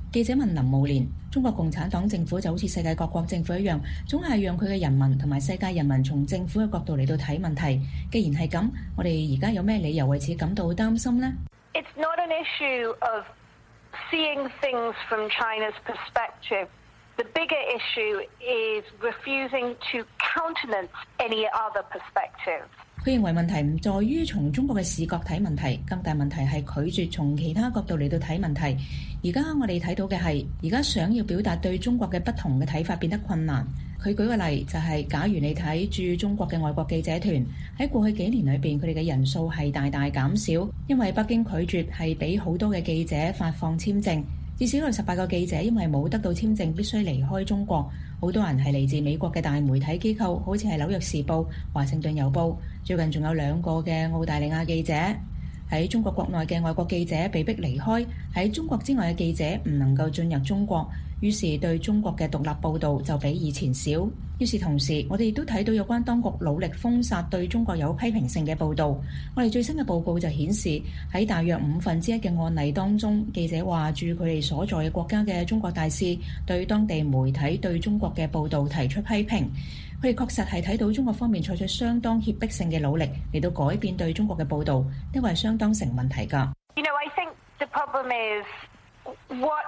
記者問林慕蓮：中國共產黨政府就好似世界各國政府一樣，總係讓佢嘅人民同埋世界人民從政府嘅角度嚟到睇問題。既然係咁，我哋而家有咩理由為此感到擔心呢？ It's not an issue of seeing things from China's perspective. The bigger issue is refusing to countenance any other perspective. 佢認為問題唔在於從中國嘅視角睇問題，更大問題係拒絕從其他角度嚟到睇問題。而家我哋睇到嘅係，而家想要表達對中國嘅不同嘅睇法變得困難。佢舉個例就係，假如你睇駐中國嘅外國記者團喺過去幾年裏邊，佢哋嘅人數係大大減少，因為北京拒絕係俾好多嘅記者發放簽證。至少有18個記者因為冇得到簽證，必須離開中國。好多人係嚟自美國嘅大媒體機構，好似係紐約時報、華盛頓郵報。最近仲有2個嘅澳大利亞記者。喺中國國內嘅外國記者被逼離開，喺中國之外嘅記者唔能夠進入中國，於是對中國嘅獨立報導就比以前少。於是同時，我哋亦都睇到有關當局努力封殺對中國有批評性嘅報導。我哋最新嘅報告就顯示，喺大約1/5嘅案例當中，記者話駐佢哋所在嘅國家嘅中國大使對當地媒體對中國嘅報導提出批評。佢哋確實係睇到中國方面採取相當脅迫性嘅努力嚟到改變對中國嘅報導，呢個係相當成問題㗎。 You know, I think the problem is what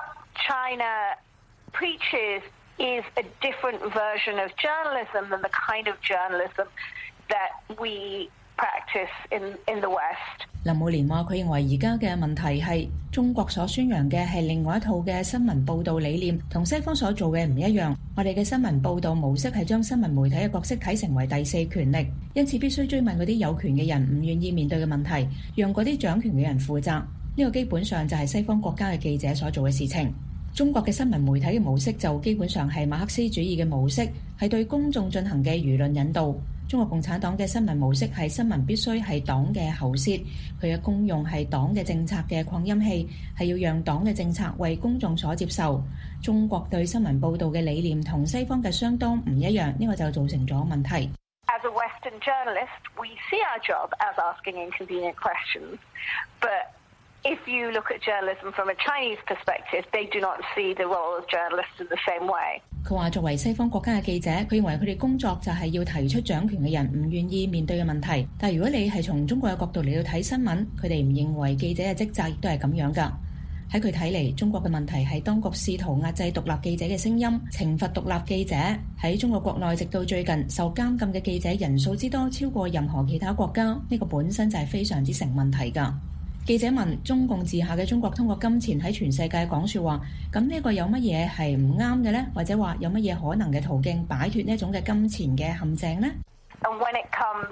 China preaches is a different version of journalism than the kind of journalism that we practice in the West. 林慕蓮話：佢認為而家嘅問題係中國所宣揚嘅係另外一套嘅新聞報導理念，同西方所做嘅唔一樣。我哋嘅新聞報導模式係將新聞媒體嘅角色睇成為第四權力，因此必須追問嗰啲有權嘅人唔願意面對嘅問題，讓嗰啲掌權嘅人負責。呢個基本上就係西方國家嘅記者所做嘅事情。中國嘅新聞媒體嘅模式就基本上係馬克思主義嘅模式，係對公眾進行嘅輿論引導。中國共產黨嘅新聞模式係新聞必須係黨嘅喉舌，佢嘅功用係黨嘅政策嘅擴音器，係要讓黨嘅政策為公眾所接受。中國對新聞報導嘅理念同西方嘅相當唔一樣，呢個就造成咗問題。 As a Western journalist, we see our job as asking inconvenient questions, but if you look at journalism from a Chinese perspective, they do not see the role of journalists in the same way. 佢話作為西方國家嘅記者，佢認為佢哋工作就係要提出掌權嘅人唔願意面對嘅問題。但係如果你係從中國嘅角度嚟到睇新聞，佢哋唔認為記者嘅職責亦都係咁樣㗎。喺佢睇嚟，中國嘅問題係當局試圖壓制獨立記者嘅聲音，懲罰獨立記者。喺中國國內，直到最近受監禁嘅記者人數之多超過任何其他國家，呢個本身就係非常之成問題㗎。記者問：中共治下嘅中國通過金錢喺全世界講説話，咁呢個有乜嘢係唔啱嘅呢？或者話有乜嘢可能嘅途徑擺脫呢種嘅金錢嘅陷阱呢？ And when it comes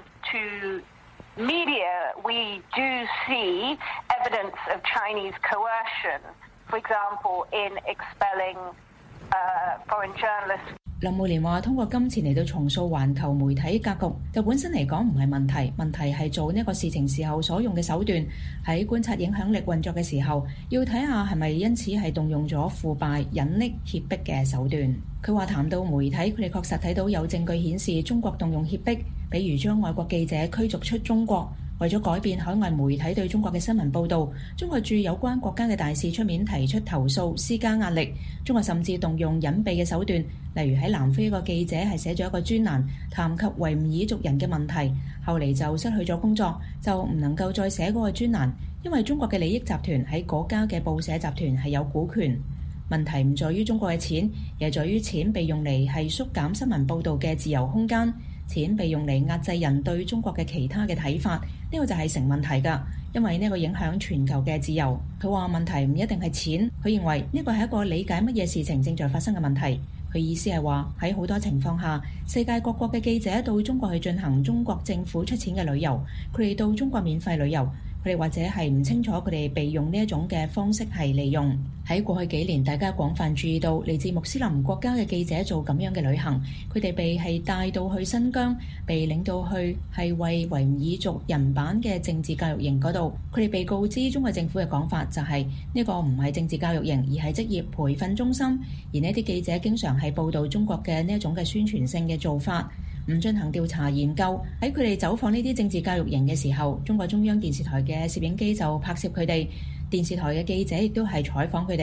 to media, we do see evidence of Chinese coercion, for example, in expelling foreign journalists. 林慕蓮話：通過金錢嚟到重塑環球媒體格局，就本身嚟講唔係問題，問題係做呢個事情時候所用嘅手段。喺觀察影響力運作嘅時候，要睇下係咪因此係動用咗腐敗、隱匿、脅迫嘅手段。佢話談到媒體，佢哋確實睇到有證據顯示中國動用脅迫，比如將外國記者驅逐出中國。為咗改變海外媒體對中國嘅新聞報導，中國駐有關國家嘅大使出面提出投訴，施加壓力。中國甚至動用隱蔽嘅手段，例如喺南非一個記者係寫咗一個專欄，談及維吾爾族人嘅問題，後嚟就失去咗工作，就唔能夠再寫嗰個專欄，因為中國嘅利益集團喺嗰家嘅報社集團係有股權。問題唔在於中國嘅錢，而係在於錢被用嚟係縮減新聞報導嘅自由空間。錢被用嚟壓制人對中國嘅其他嘅睇法，呢個就係成問題㗎，因為呢個影響全球嘅自由。佢話問題唔一定係錢，佢認為呢個係一個理解乜嘢事情正在發生嘅問題。佢意思係話喺好多情況下，世界各國嘅記者到中國去進行中國政府出錢嘅旅遊，佢哋到中國免費旅遊，佢哋或者係唔清楚佢哋被用呢一種嘅方式係利用。喺過去幾年，大家廣泛注意到嚟自穆斯林國家嘅記者做咁樣嘅旅行，佢哋被係帶到去新疆，被領到去係為維吾爾族人辦嘅政治教育營嗰度。佢哋被告知中國政府嘅講法就係呢個唔係政治教育營，而係職業培訓中心。而呢啲記者經常係報導中國嘅呢一種嘅宣傳性嘅做法，唔進行調查研究。喺佢哋走訪呢啲政治教育營嘅時候，中國中央電視台嘅攝影機就拍攝佢哋，電視台嘅記者亦都係採訪佢哋。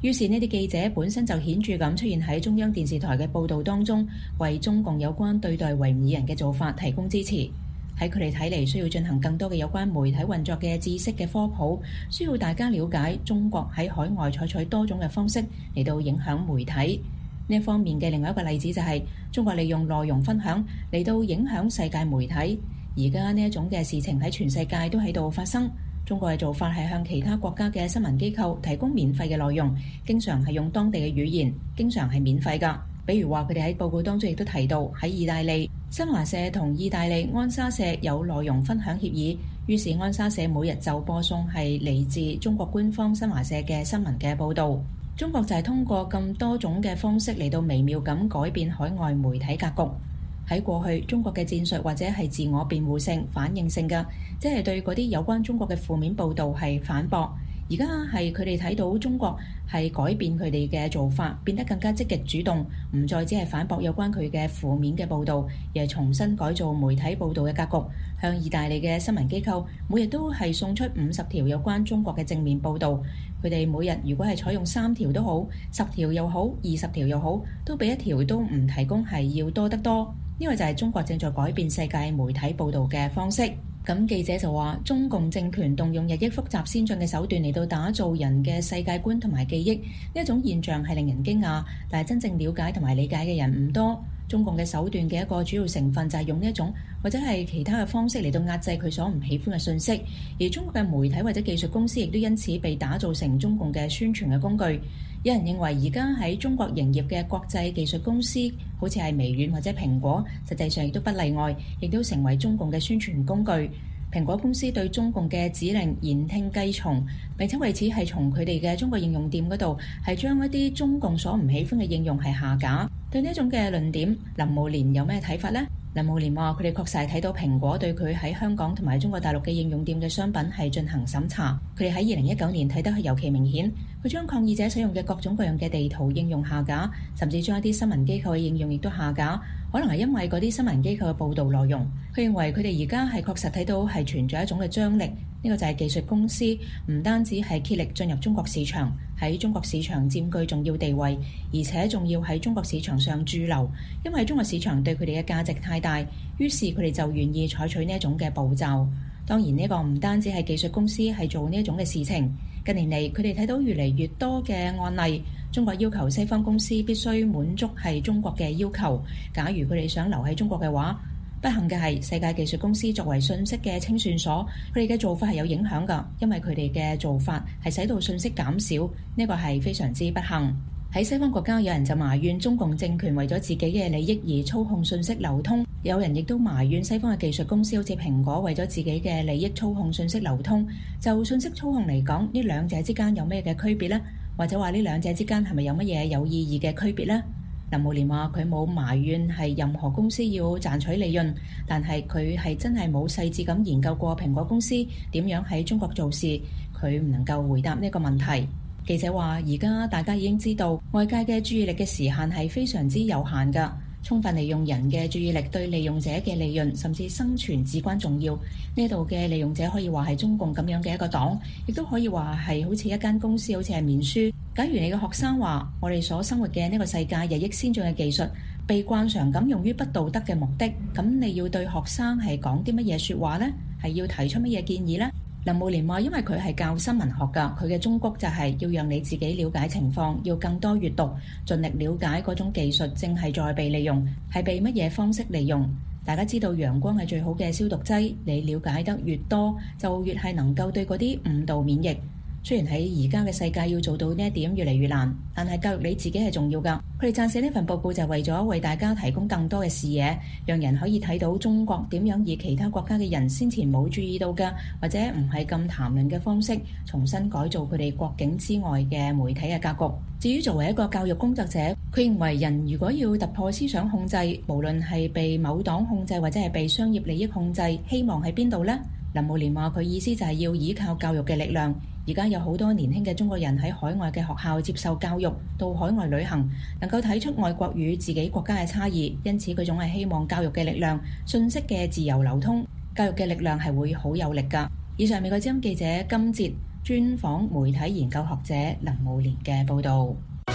於是呢啲記者本身就顯著咁出現喺中央電視台嘅報導當中，為中共有關對待維吾爾人嘅做法提供支持。喺佢哋睇嚟，需要進行更多嘅有關媒體運作嘅知識嘅科普，需要大家了解中國喺海外採取多種嘅方式嚟到影響媒體。呢一方面嘅另外一個例子就係中國利用內容分享嚟到影響世界媒體。而家呢一種嘅事情喺全世界都喺度發生。中國嘅做法係向其他國家嘅新聞機構提供免費嘅內容，經常係用當地嘅語言，經常係免費㗎。比如話，佢哋喺報告當中亦都提到，喺意大利新華社同意大利安莎社有內容分享協議，於是安莎社每日就播送係嚟自中國官方新華社嘅新聞嘅報導。中國就係通過咁多種嘅方式嚟到微妙咁改變海外媒體格局。喺過去，中國嘅戰術或者係自我辯護性、反應性嘅，即係對嗰啲有關中國嘅負面報導係反駁。而家係佢哋睇到中國係改變佢哋嘅做法，變得更加積極主動，唔再只係反駁有關佢嘅負面嘅報導，而係重新改造媒體報導嘅格局。向意大利嘅新聞機構每日都係送出50條有關中國嘅正面報導。佢哋每日如果係採用3條都好，10條又好，20條又好，都比1條都唔提供係要多得多。呢個就係中國正在改變世界媒體報導嘅方式。咁記者就話，中共政權動用日益複雜先進嘅手段嚟到打造人嘅世界觀同埋記憶，呢一種現象係令人驚訝，但係真正了解同埋理解嘅人唔多。中共嘅手段嘅一個主要成分就係用呢一種或者係其他嘅方式嚟到壓制佢所唔喜歡嘅信息，而中國嘅媒體或者技術公司亦都因此被打造成中共嘅宣傳嘅工具。有人認為而家喺中國營業嘅國際技術公司，好似係微軟或者蘋果，實際上亦都不例外，亦都成為中共嘅宣傳工具。蘋果公司對中共嘅指令言聽計從，並且為此係從佢哋嘅中國應用店嗰度係將一啲中共所唔喜歡嘅應用係下架。對呢一種嘅論點，林慕蓮有咩睇法呢？林慕蓮話：佢哋確實係睇到蘋果對佢喺香港同埋中國大陸嘅應用店嘅商品係進行審查。佢哋喺2019年睇得係尤其明顯，佢將抗議者使用嘅各種各樣嘅地圖應用下架，甚至將一啲新聞機構嘅應用亦都下架。可能係因為嗰啲新聞機構嘅報導內容。佢認為佢哋而家係確實睇到係存在一種嘅張力。呢個就係技術公司唔單止係竭力進入中國市場，喺中國市場佔據重要地位，而且仲要喺中國市場上駐留，因為中國市場對佢哋嘅價值太大，於是佢哋就願意採取呢一種嘅步驟。當然呢個唔單止係技術公司係做呢一種嘅事情，近年嚟佢哋睇到越嚟越多嘅案例，中國要求西方公司必須滿足係中國嘅要求，假如佢哋想留喺中國嘅話。不幸嘅係，世界技術公司作為信息嘅清算所，佢哋嘅做法係有影響㗎，因為佢哋嘅做法係使到信息減少，呢個係非常之不幸。喺西方國家，有人就埋怨中共政權為咗自己嘅利益而操控信息流通，有人亦都埋怨西方嘅技術公司好似蘋果為咗自己嘅利益操控信息流通。就信息操控嚟講，呢兩者之間有咩嘅區別呢？或者話呢兩者之間係咪有乜嘢有意義嘅區別呢？林慕蓮話：佢冇埋怨係任何公司要賺取利潤，但係佢係真係冇細緻咁研究過蘋果公司點樣喺中國做事，佢唔能夠回答呢個問題。記者話：而家大家已經知道外界嘅注意力嘅時限係非常之有限㗎，充分利用人嘅注意力對利用者嘅利潤甚至生存至關重要。呢度嘅利用者可以話係中共咁樣嘅一個黨，亦都可以話係好似一間公司，好似係面書。假如你嘅學生話我哋所生活嘅呢個世界日益先進嘅技術被慣常咁用於不道德嘅目的，咁你要對學生係講啲乜嘢說話呢？係要提出乜嘢建議呢？林慕蓮話：因為佢係教新聞學㗎，佢嘅忠告就係要讓你自己了解情況，要更多閱讀，盡力了解嗰種技術正係在被利用，係被乜嘢方式利用。大家知道陽光係最好嘅消毒劑，你了解得越多，就越係能夠對嗰啲誤導免疫。雖然喺而家嘅世界要做到呢一點越嚟越難，但係教育你自己係重要㗎。佢哋撰寫呢份報告就係為咗為大家提供更多嘅視野，讓人可以睇到中國點樣以其他國家嘅人先前冇注意到嘅，或者唔係咁談論嘅方式，重新改造佢哋國境之外嘅媒體嘅格局。至於作為一個教育工作者，佢認為人如果要突破思想控制，無論係被某黨控制或者係被商業利益控制，希望喺邊度呢？林慕蓮話：佢意思就係要依靠教育嘅力量。而家有好多年輕嘅中國人喺海外嘅學校接受教育，到海外旅行，能夠睇出外國與自己國家嘅差異，因此佢總係希望教育嘅力量、信息嘅自由流通，教育嘅力量係會好有力㗎。以上美國之音記者金哲專訪媒體研究學者林慕蓮嘅報導。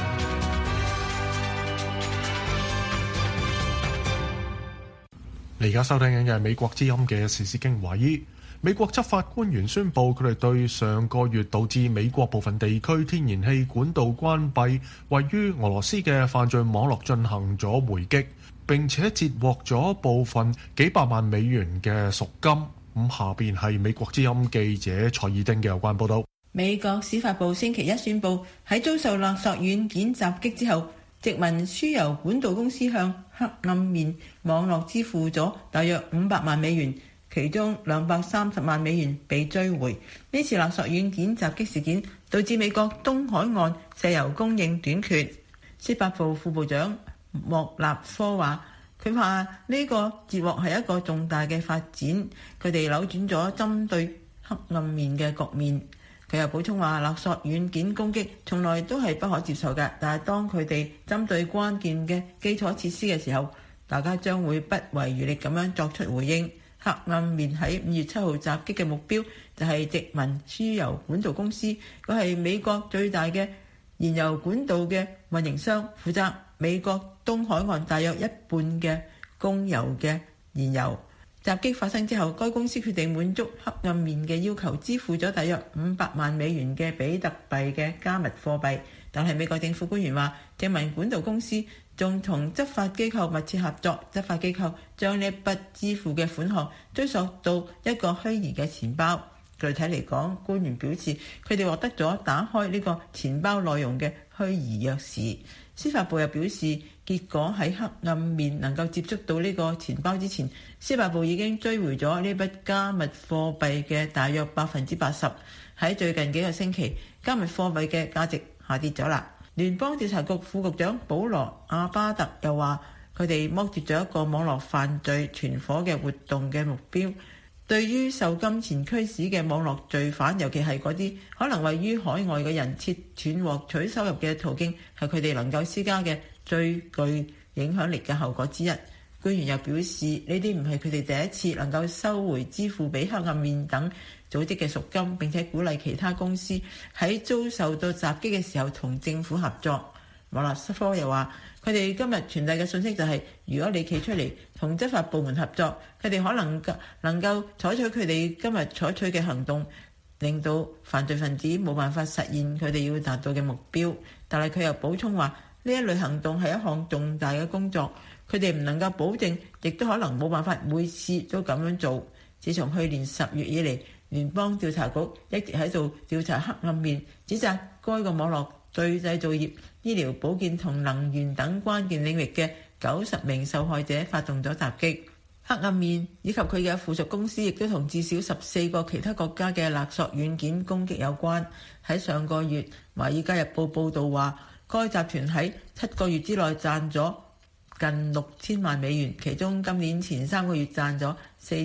你而家收聽緊嘅係美國之音嘅時事經緯。美國執法官員宣布，佢哋對上個月導致美國部分地區天然氣管道關閉、位於俄羅斯嘅犯罪網絡進行咗回擊，並且截獲咗部分幾百萬美元嘅贖金。下邊係美國之音記者蔡爾丁嘅有關報道。 美國司法部星期一宣布，喺遭受勒索軟件襲擊之後，殖民輸油管道公司向黑暗面網絡支付咗大約500萬美元，其中230萬美元被追回。呢次勒索軟件襲擊事件導致美國東海岸石油供應短缺。司法部副部長莫納科話，佢話呢個截獲係一個重大嘅發展，佢哋扭轉咗針對黑暗面嘅局面。佢又補充話，勒索軟件攻擊從來都係不可接受嘅，但係當佢哋針對關鍵嘅基礎設施嘅時候，大家將會不遺餘力咁樣作出回應。黑暗面喺5月7號襲擊嘅目標就係殖民輸油管道公司，佢係美國最大嘅燃油管道嘅運營商，負責美國東海岸大約一半嘅供油嘅燃油。襲擊發生之後，該公司決定滿足黑暗面嘅要求，支付咗大約500萬美元嘅比特幣嘅加密貨幣。但係美國政府官員話，殖民管道公司仲同執法機構密切合作，執法機構將呢一筆支付嘅款項追溯到一個虛擬嘅錢包。具體嚟講，官員表示佢哋獲得咗打開呢個錢包內容嘅虛擬鑰匙。司法部又表示，結果喺黑暗面能夠接觸到呢個錢包之前，司法部已經追回咗呢筆加密貨幣嘅大約80%。喺最近幾個星期，加密貨幣嘅價值下跌咗啦。聯邦調查局副局長保羅阿巴特又話，佢哋剝奪咗一個網絡犯罪團夥嘅活動嘅目標。對於受金錢驅使嘅網絡罪犯，尤其係嗰啲可能位於海外嘅人，切斷獲取收入嘅途徑係佢哋能夠施加嘅最具影響力嘅後果之一。官員又表示，呢啲唔係佢哋第一次能夠收回支付俾黑暗面等組織嘅贖金，並且鼓勵其他公司喺遭受到襲擊嘅時候同政府合作。莫納斯科又話，佢哋今日傳遞嘅信息就係，如果你企出嚟同執法部門合作，佢哋可能夠採取佢哋今日採取嘅行動，令到犯罪分子冇辦法實現佢哋要達到嘅目標。但係佢又補充話，呢一類行動係一項重大嘅工作，佢哋唔能夠保證，亦都可能冇辦法每次都咁樣做。自從去年10月以嚟，聯邦調查局一直喺度調查黑暗面，指責該個網絡對製造業、醫療保健同能源等關鍵領域嘅90名受害者發動咗襲擊。黑暗面以及佢嘅附屬公司亦都同至少14個其他國家嘅勒索軟件攻擊有關。喺上個月，《華爾街日報》報導話，該集團喺7個月之內賺咗近6000萬美元，其中今年前3個月賺咗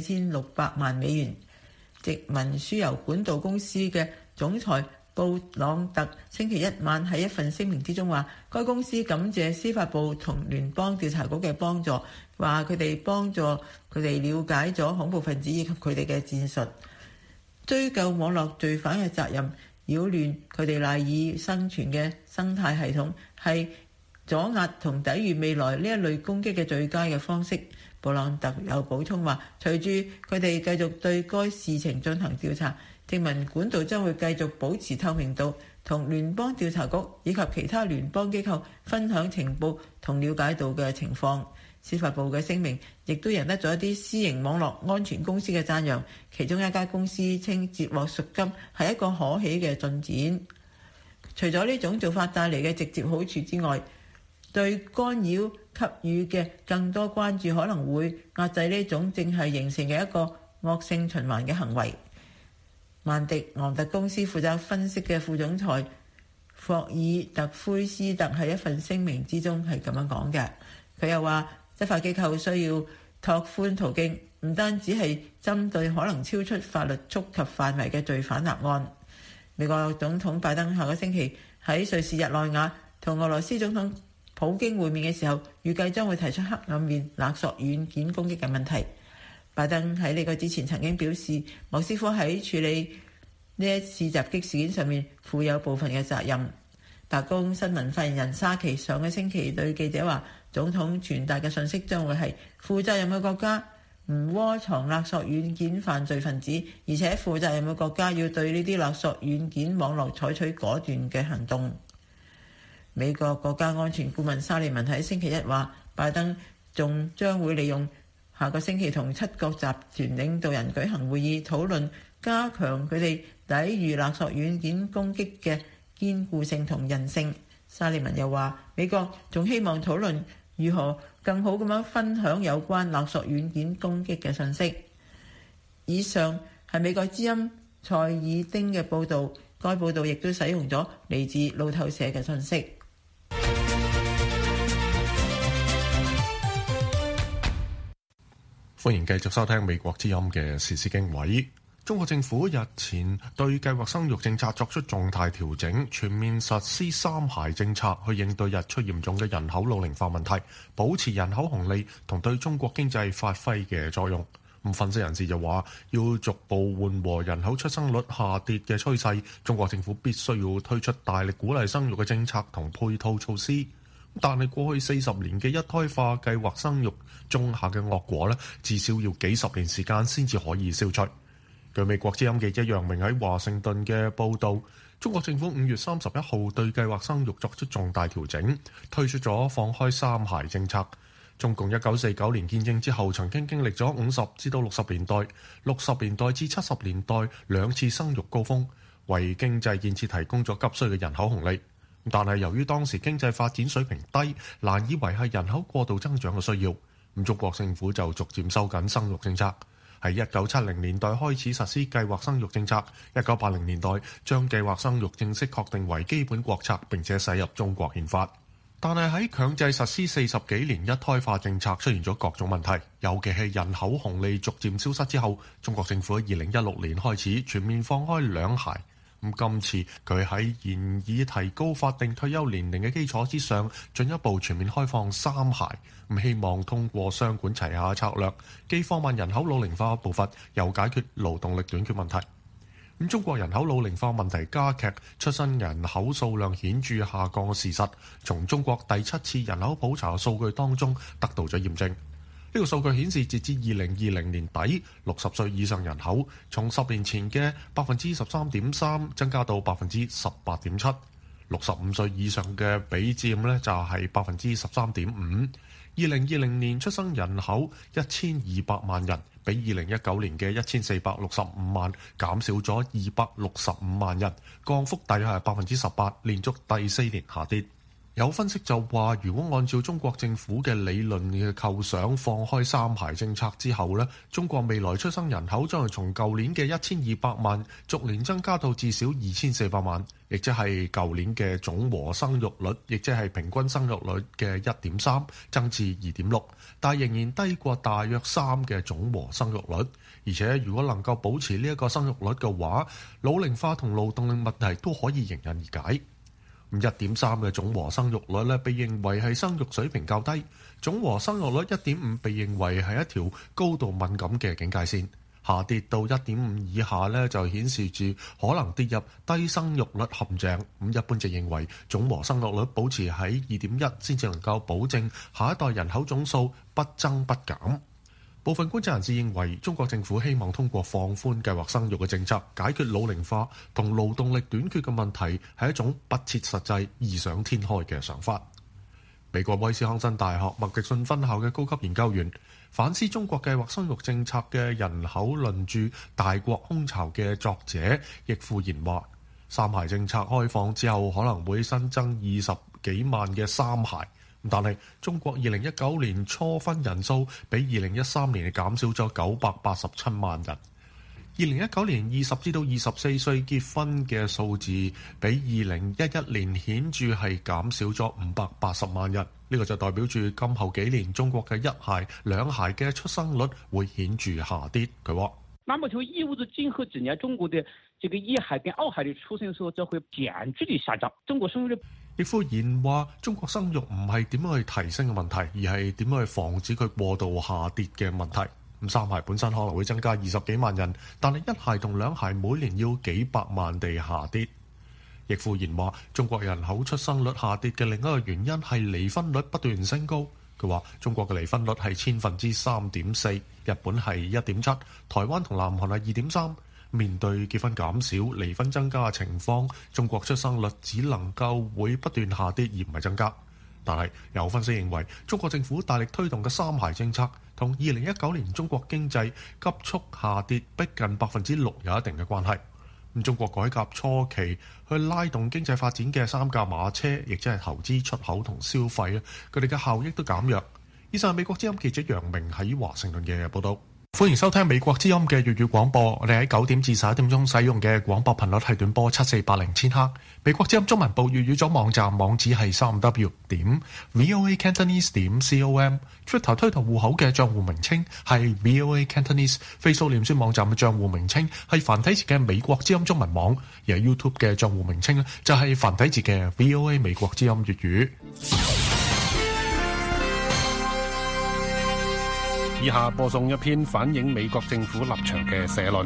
4600萬美元。殖民輸油管道公司嘅總裁布朗特星期一晚喺一份聲明之中話，該公司感謝司法部同聯邦調查局嘅幫助，話佢哋幫助佢哋了解咗恐怖分子以及佢哋嘅戰術，追究網絡罪犯嘅責任，擾亂佢哋賴以生存嘅生態系統，係阻壓同抵禦未來呢一類攻擊嘅最佳嘅方式。布朗特又補充話，隨住佢哋繼續對該事情進行調查，殖民管道將會繼續保持透明度，同聯邦調查局以及其他聯邦機構分享情報同了解到嘅情況。司法部嘅聲明亦都贏得咗一啲私營網絡安全公司嘅讚揚，其中一家公司稱接獲贖金係一個可喜嘅進展。除咗呢種做法帶嚟嘅直接好處之外，對干擾給予嘅更多關注可能會壓制呢種正係形成嘅一個惡性循環嘅行為。曼迪昂特公司負責分析嘅副總裁霍爾特奎斯特喺一份聲明之中係咁樣講嘅。佢又話，執法機構需要拓寬途徑，唔單止係針對可能超出法律觸及範圍嘅罪犯立案。美國總統拜登下個星期喺瑞士日內瓦同俄羅斯總統普京會面嘅時候，預計將會提出黑暗面勒索軟件攻擊嘅問題。拜登喺呢個之前曾經表示，莫斯科喺處理呢一次襲擊事件上面負有部分嘅責任。白宮新聞發言人沙奇上個星期對記者話，總統傳達嘅信息將會係負責任嘅國家唔窩藏勒索軟件犯罪分子，而且負責任嘅國家要對呢啲勒索軟件網絡採取果斷嘅行動。美國國家安全顧問沙利文喺星期一話，拜登仲將會利用下個星期同7國集團領導人舉行會議，討論加強佢哋抵禦勒索軟件攻擊嘅堅固性同韌性。沙利文又話，美國仲希望討論如何更好咁樣分享有關勒索軟件攻擊嘅信息。以上係美國之音蔡爾丁嘅報導，該報導亦都使用咗嚟自路透社嘅信息。 歡迎繼續收聽美國之音嘅時事經緯。中國政府日前對計劃生育政策作出重大調整，全面實施三孩政策，去應對日趨嚴重嘅人口老齡化問題，保持人口紅利同對中國經濟發揮嘅作用。分析人士就話，要逐步緩和人口出生率下跌嘅趨勢，中國政府必須要推出大力鼓勵生育嘅政策同配套措施。但係過去40年嘅一胎化計劃生育種下嘅惡果呢，至少要幾十年時間先至可以消除。據美國之音記者楊明喺華盛頓嘅報導，中國政府5月31號對計劃生育作出重大調整，推出咗放開三孩政策。中共1949年建政之後，曾經經歷咗50至到60年代、60年代至70年代兩次生育高峰，為經濟建設提供咗急需嘅人口紅利。但係由於當時經濟發展水平低，難以維繫人口過度增長嘅需要，中國政府就逐漸收緊生育政策。喺1970年代開始實施計劃生育政策，1980年代將計劃生育正式確定為基本國策，並且寫入中國憲法。但係喺強制實施40幾年一胎化政策出現咗各種問題，尤其係人口紅利逐漸消失之後，中國政府喺2016年開始全面放開兩孩。今次佢喺現已提高法定退休年齡嘅基礎之上，進一步全面開放三孩。希望通過雙管齊下策略，既放慢人口老齡化步伐，又解決勞動力短缺問題。中國人口老齡化問題加劇，出生人口數量顯著下降嘅事實，從中國第7次人口普查數據當中得到咗驗證。呢個數據顯示，截至2020年底，60歲以上人口從10年前嘅13.3%增加到18.7%， 65歲以上嘅比佔呢就係13.5%。2020年出生人口1200萬人，比2019年嘅1465萬減少咗265萬人，降幅大約係18%，連續第4年下跌。有分析就話，如果按照中國政府嘅理論嘅構想，放開三孩政策之後呢，中國未來出生人口將係從舊年嘅1200萬逐年增加到至少2400萬，亦即係舊年嘅總和生育率，亦即係平均生育率嘅1.3增至2.6，但仍然低過大約3嘅總和生育率。而且如果能夠保持呢一個生育率嘅話，老齡化同勞動力問題都可以迎刃而解。1.3嘅總和生育率咧，被認為係生育水平較低；總和生育率1.5被認為係一條高度敏感嘅警戒線，下跌到1.5以下咧，就顯示住可能跌入低生育率陷阱。一般就認為總和生育率保持喺2.1先至能夠保證下一代人口總數不增不減。部分觀察人士認為，中國政府希望通過放寬計劃生育嘅政策，解決老齡化同勞動力短缺嘅問題，係一種不切實際、異想天開嘅想法。美國威斯康辛大學麥迪遜分校嘅高級研究員、反思中國計劃生育政策嘅人口論著《大國空巢》嘅作者易富賢話，三孩政策開放之後，可能會新增20幾萬嘅三孩。但係中國2019年初婚人數比2013年減少咗987萬人。2019年20至到24歲結婚嘅數字比2011年顯著係減少咗580萬人。呢個就代表住今後幾年中國嘅一孩、兩孩嘅出生率會顯著下跌。佢話： 那麼就意味着今後幾年中國的這個一孩跟二孩的出生數就會顯著地下降。中國生育率。 易富賢話：中國生育唔係點樣去提升嘅問題，而係點樣去防止佢過度下跌嘅問題。 咁三孩本身可能會增加20幾萬人，但係一孩同兩孩每年要幾百萬地下跌。易富賢話：中國人口出生率下跌嘅另一個原因係離婚率不斷升高。佢話：中國嘅離婚率係3.4%，日本係1.7%，台灣同南韓係2.3%。面對結婚減少、離婚增加嘅情況，中國出生率只能夠會不斷下跌而唔係增加。但係有分析認為，中國政府大力推動嘅三孩政策同2019年中國經濟急速下跌逼近6%有一定嘅關係。咁中國改革初期去拉動經濟發展嘅三駕馬車，亦即係投資、出口同消費咧，佢哋嘅效益都減弱。以上係美國之音記者楊明喺華盛頓嘅報導。歡迎收聽美國之音嘅粵語廣播。我哋喺9點至11點鐘使用嘅廣播頻率係短波7480千赫。美國之音中文部粵語組網站網址係3w.voacantonese.com。Twitter 推特戶口嘅賬戶名稱係 VOA Cantonese。Facebook 臉書網站嘅賬戶名稱係繁體字嘅美國之音中文網。而 YouTube 嘅賬戶名稱咧就係繁體字嘅 VOA 美國之音粵語。 以下播送一篇反映美國政府立場嘅社論。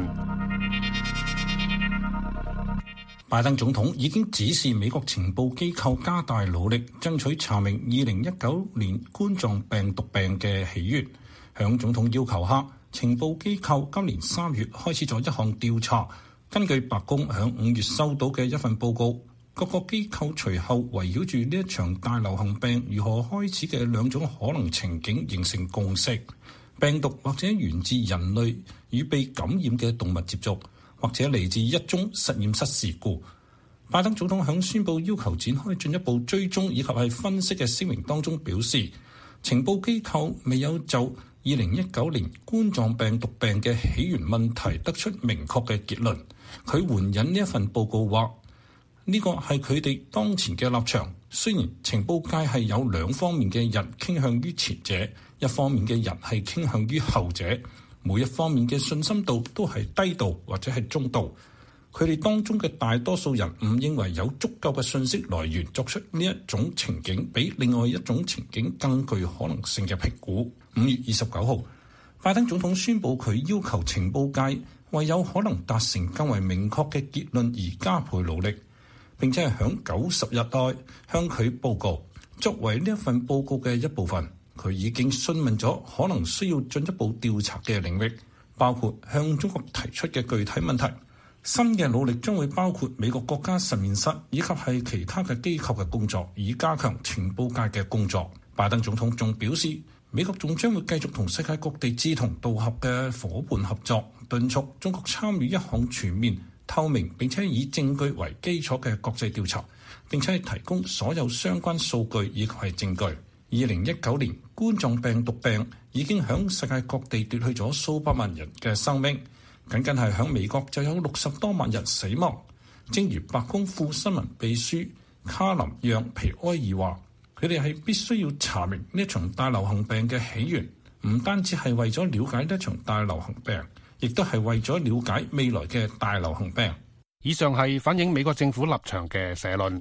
拜登總統已經指示美國情報機構加大努力，爭取查明2019年冠狀病毒病嘅起源。響總統要求下，情報機構今年3月開始咗一項調查。根據白宮響5月收到嘅一份報告，各個機構隨後圍繞住呢一場大流行病如何開始嘅兩種可能情景形成共識。病毒或者源自人類與被感染嘅動物接觸，或者嚟自一宗實驗室事故。拜登總統響宣布要求展開進一步追蹤以及係分析嘅聲明當中表示，情報機構未有就2019年冠狀病毒病嘅起源問題得出明確嘅結論。佢援引呢一份報告話，呢個係佢哋當前嘅立場。雖然情報界係有兩方面嘅人傾向於前者，一方面嘅人係傾向於後者，每一方面嘅信心度都係低度或者係中度。佢哋當中嘅大多數人唔認為有足夠嘅信息來源作出呢一種情景比另外一種情景更具可能性嘅評估。5月29號，拜登總統宣布佢要求情報界為有可能達成更為明確嘅結論而加倍努力，並且係響90日內向佢報告。作為呢一份報告嘅一部分，佢已經詢問咗可能需要進一步調查嘅領域，包括向中國提出嘅具體問題。新嘅努力將會包括美國國家實驗室以及係其他嘅機構嘅工作，以加強情報界嘅工作。拜登總統仲表示，美國仲將會繼續同世界各地志同道合嘅夥伴合作，敦促中國參與一項全面、透明並且以證據為基礎嘅國際調查，並且提供所有相關數據以及係證據。2019年冠狀病毒病已經響世界各地奪去咗數百萬人嘅生命，僅僅係響美國就有60多萬人死亡。正如白宮副新聞秘書卡林讓皮埃爾話，佢哋係必須要查明呢場大流行病嘅起源，唔單止係為咗了解呢場大流行病，亦都係為咗了解未來嘅大流行病。 以上係反映美國政府立場嘅社論。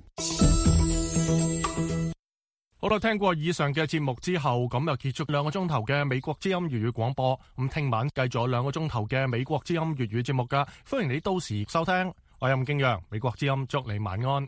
好啦，聽過以上嘅節目之後，咁又結束2個鐘頭嘅美國之音粵語廣播。咁聽晚繼續有2個鐘頭嘅美國之音粵語節目噶，歡迎你到時收聽。我係任敬陽，美國之音祝你晚安。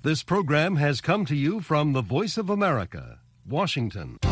This program has come to you from the Voice of America, Washington.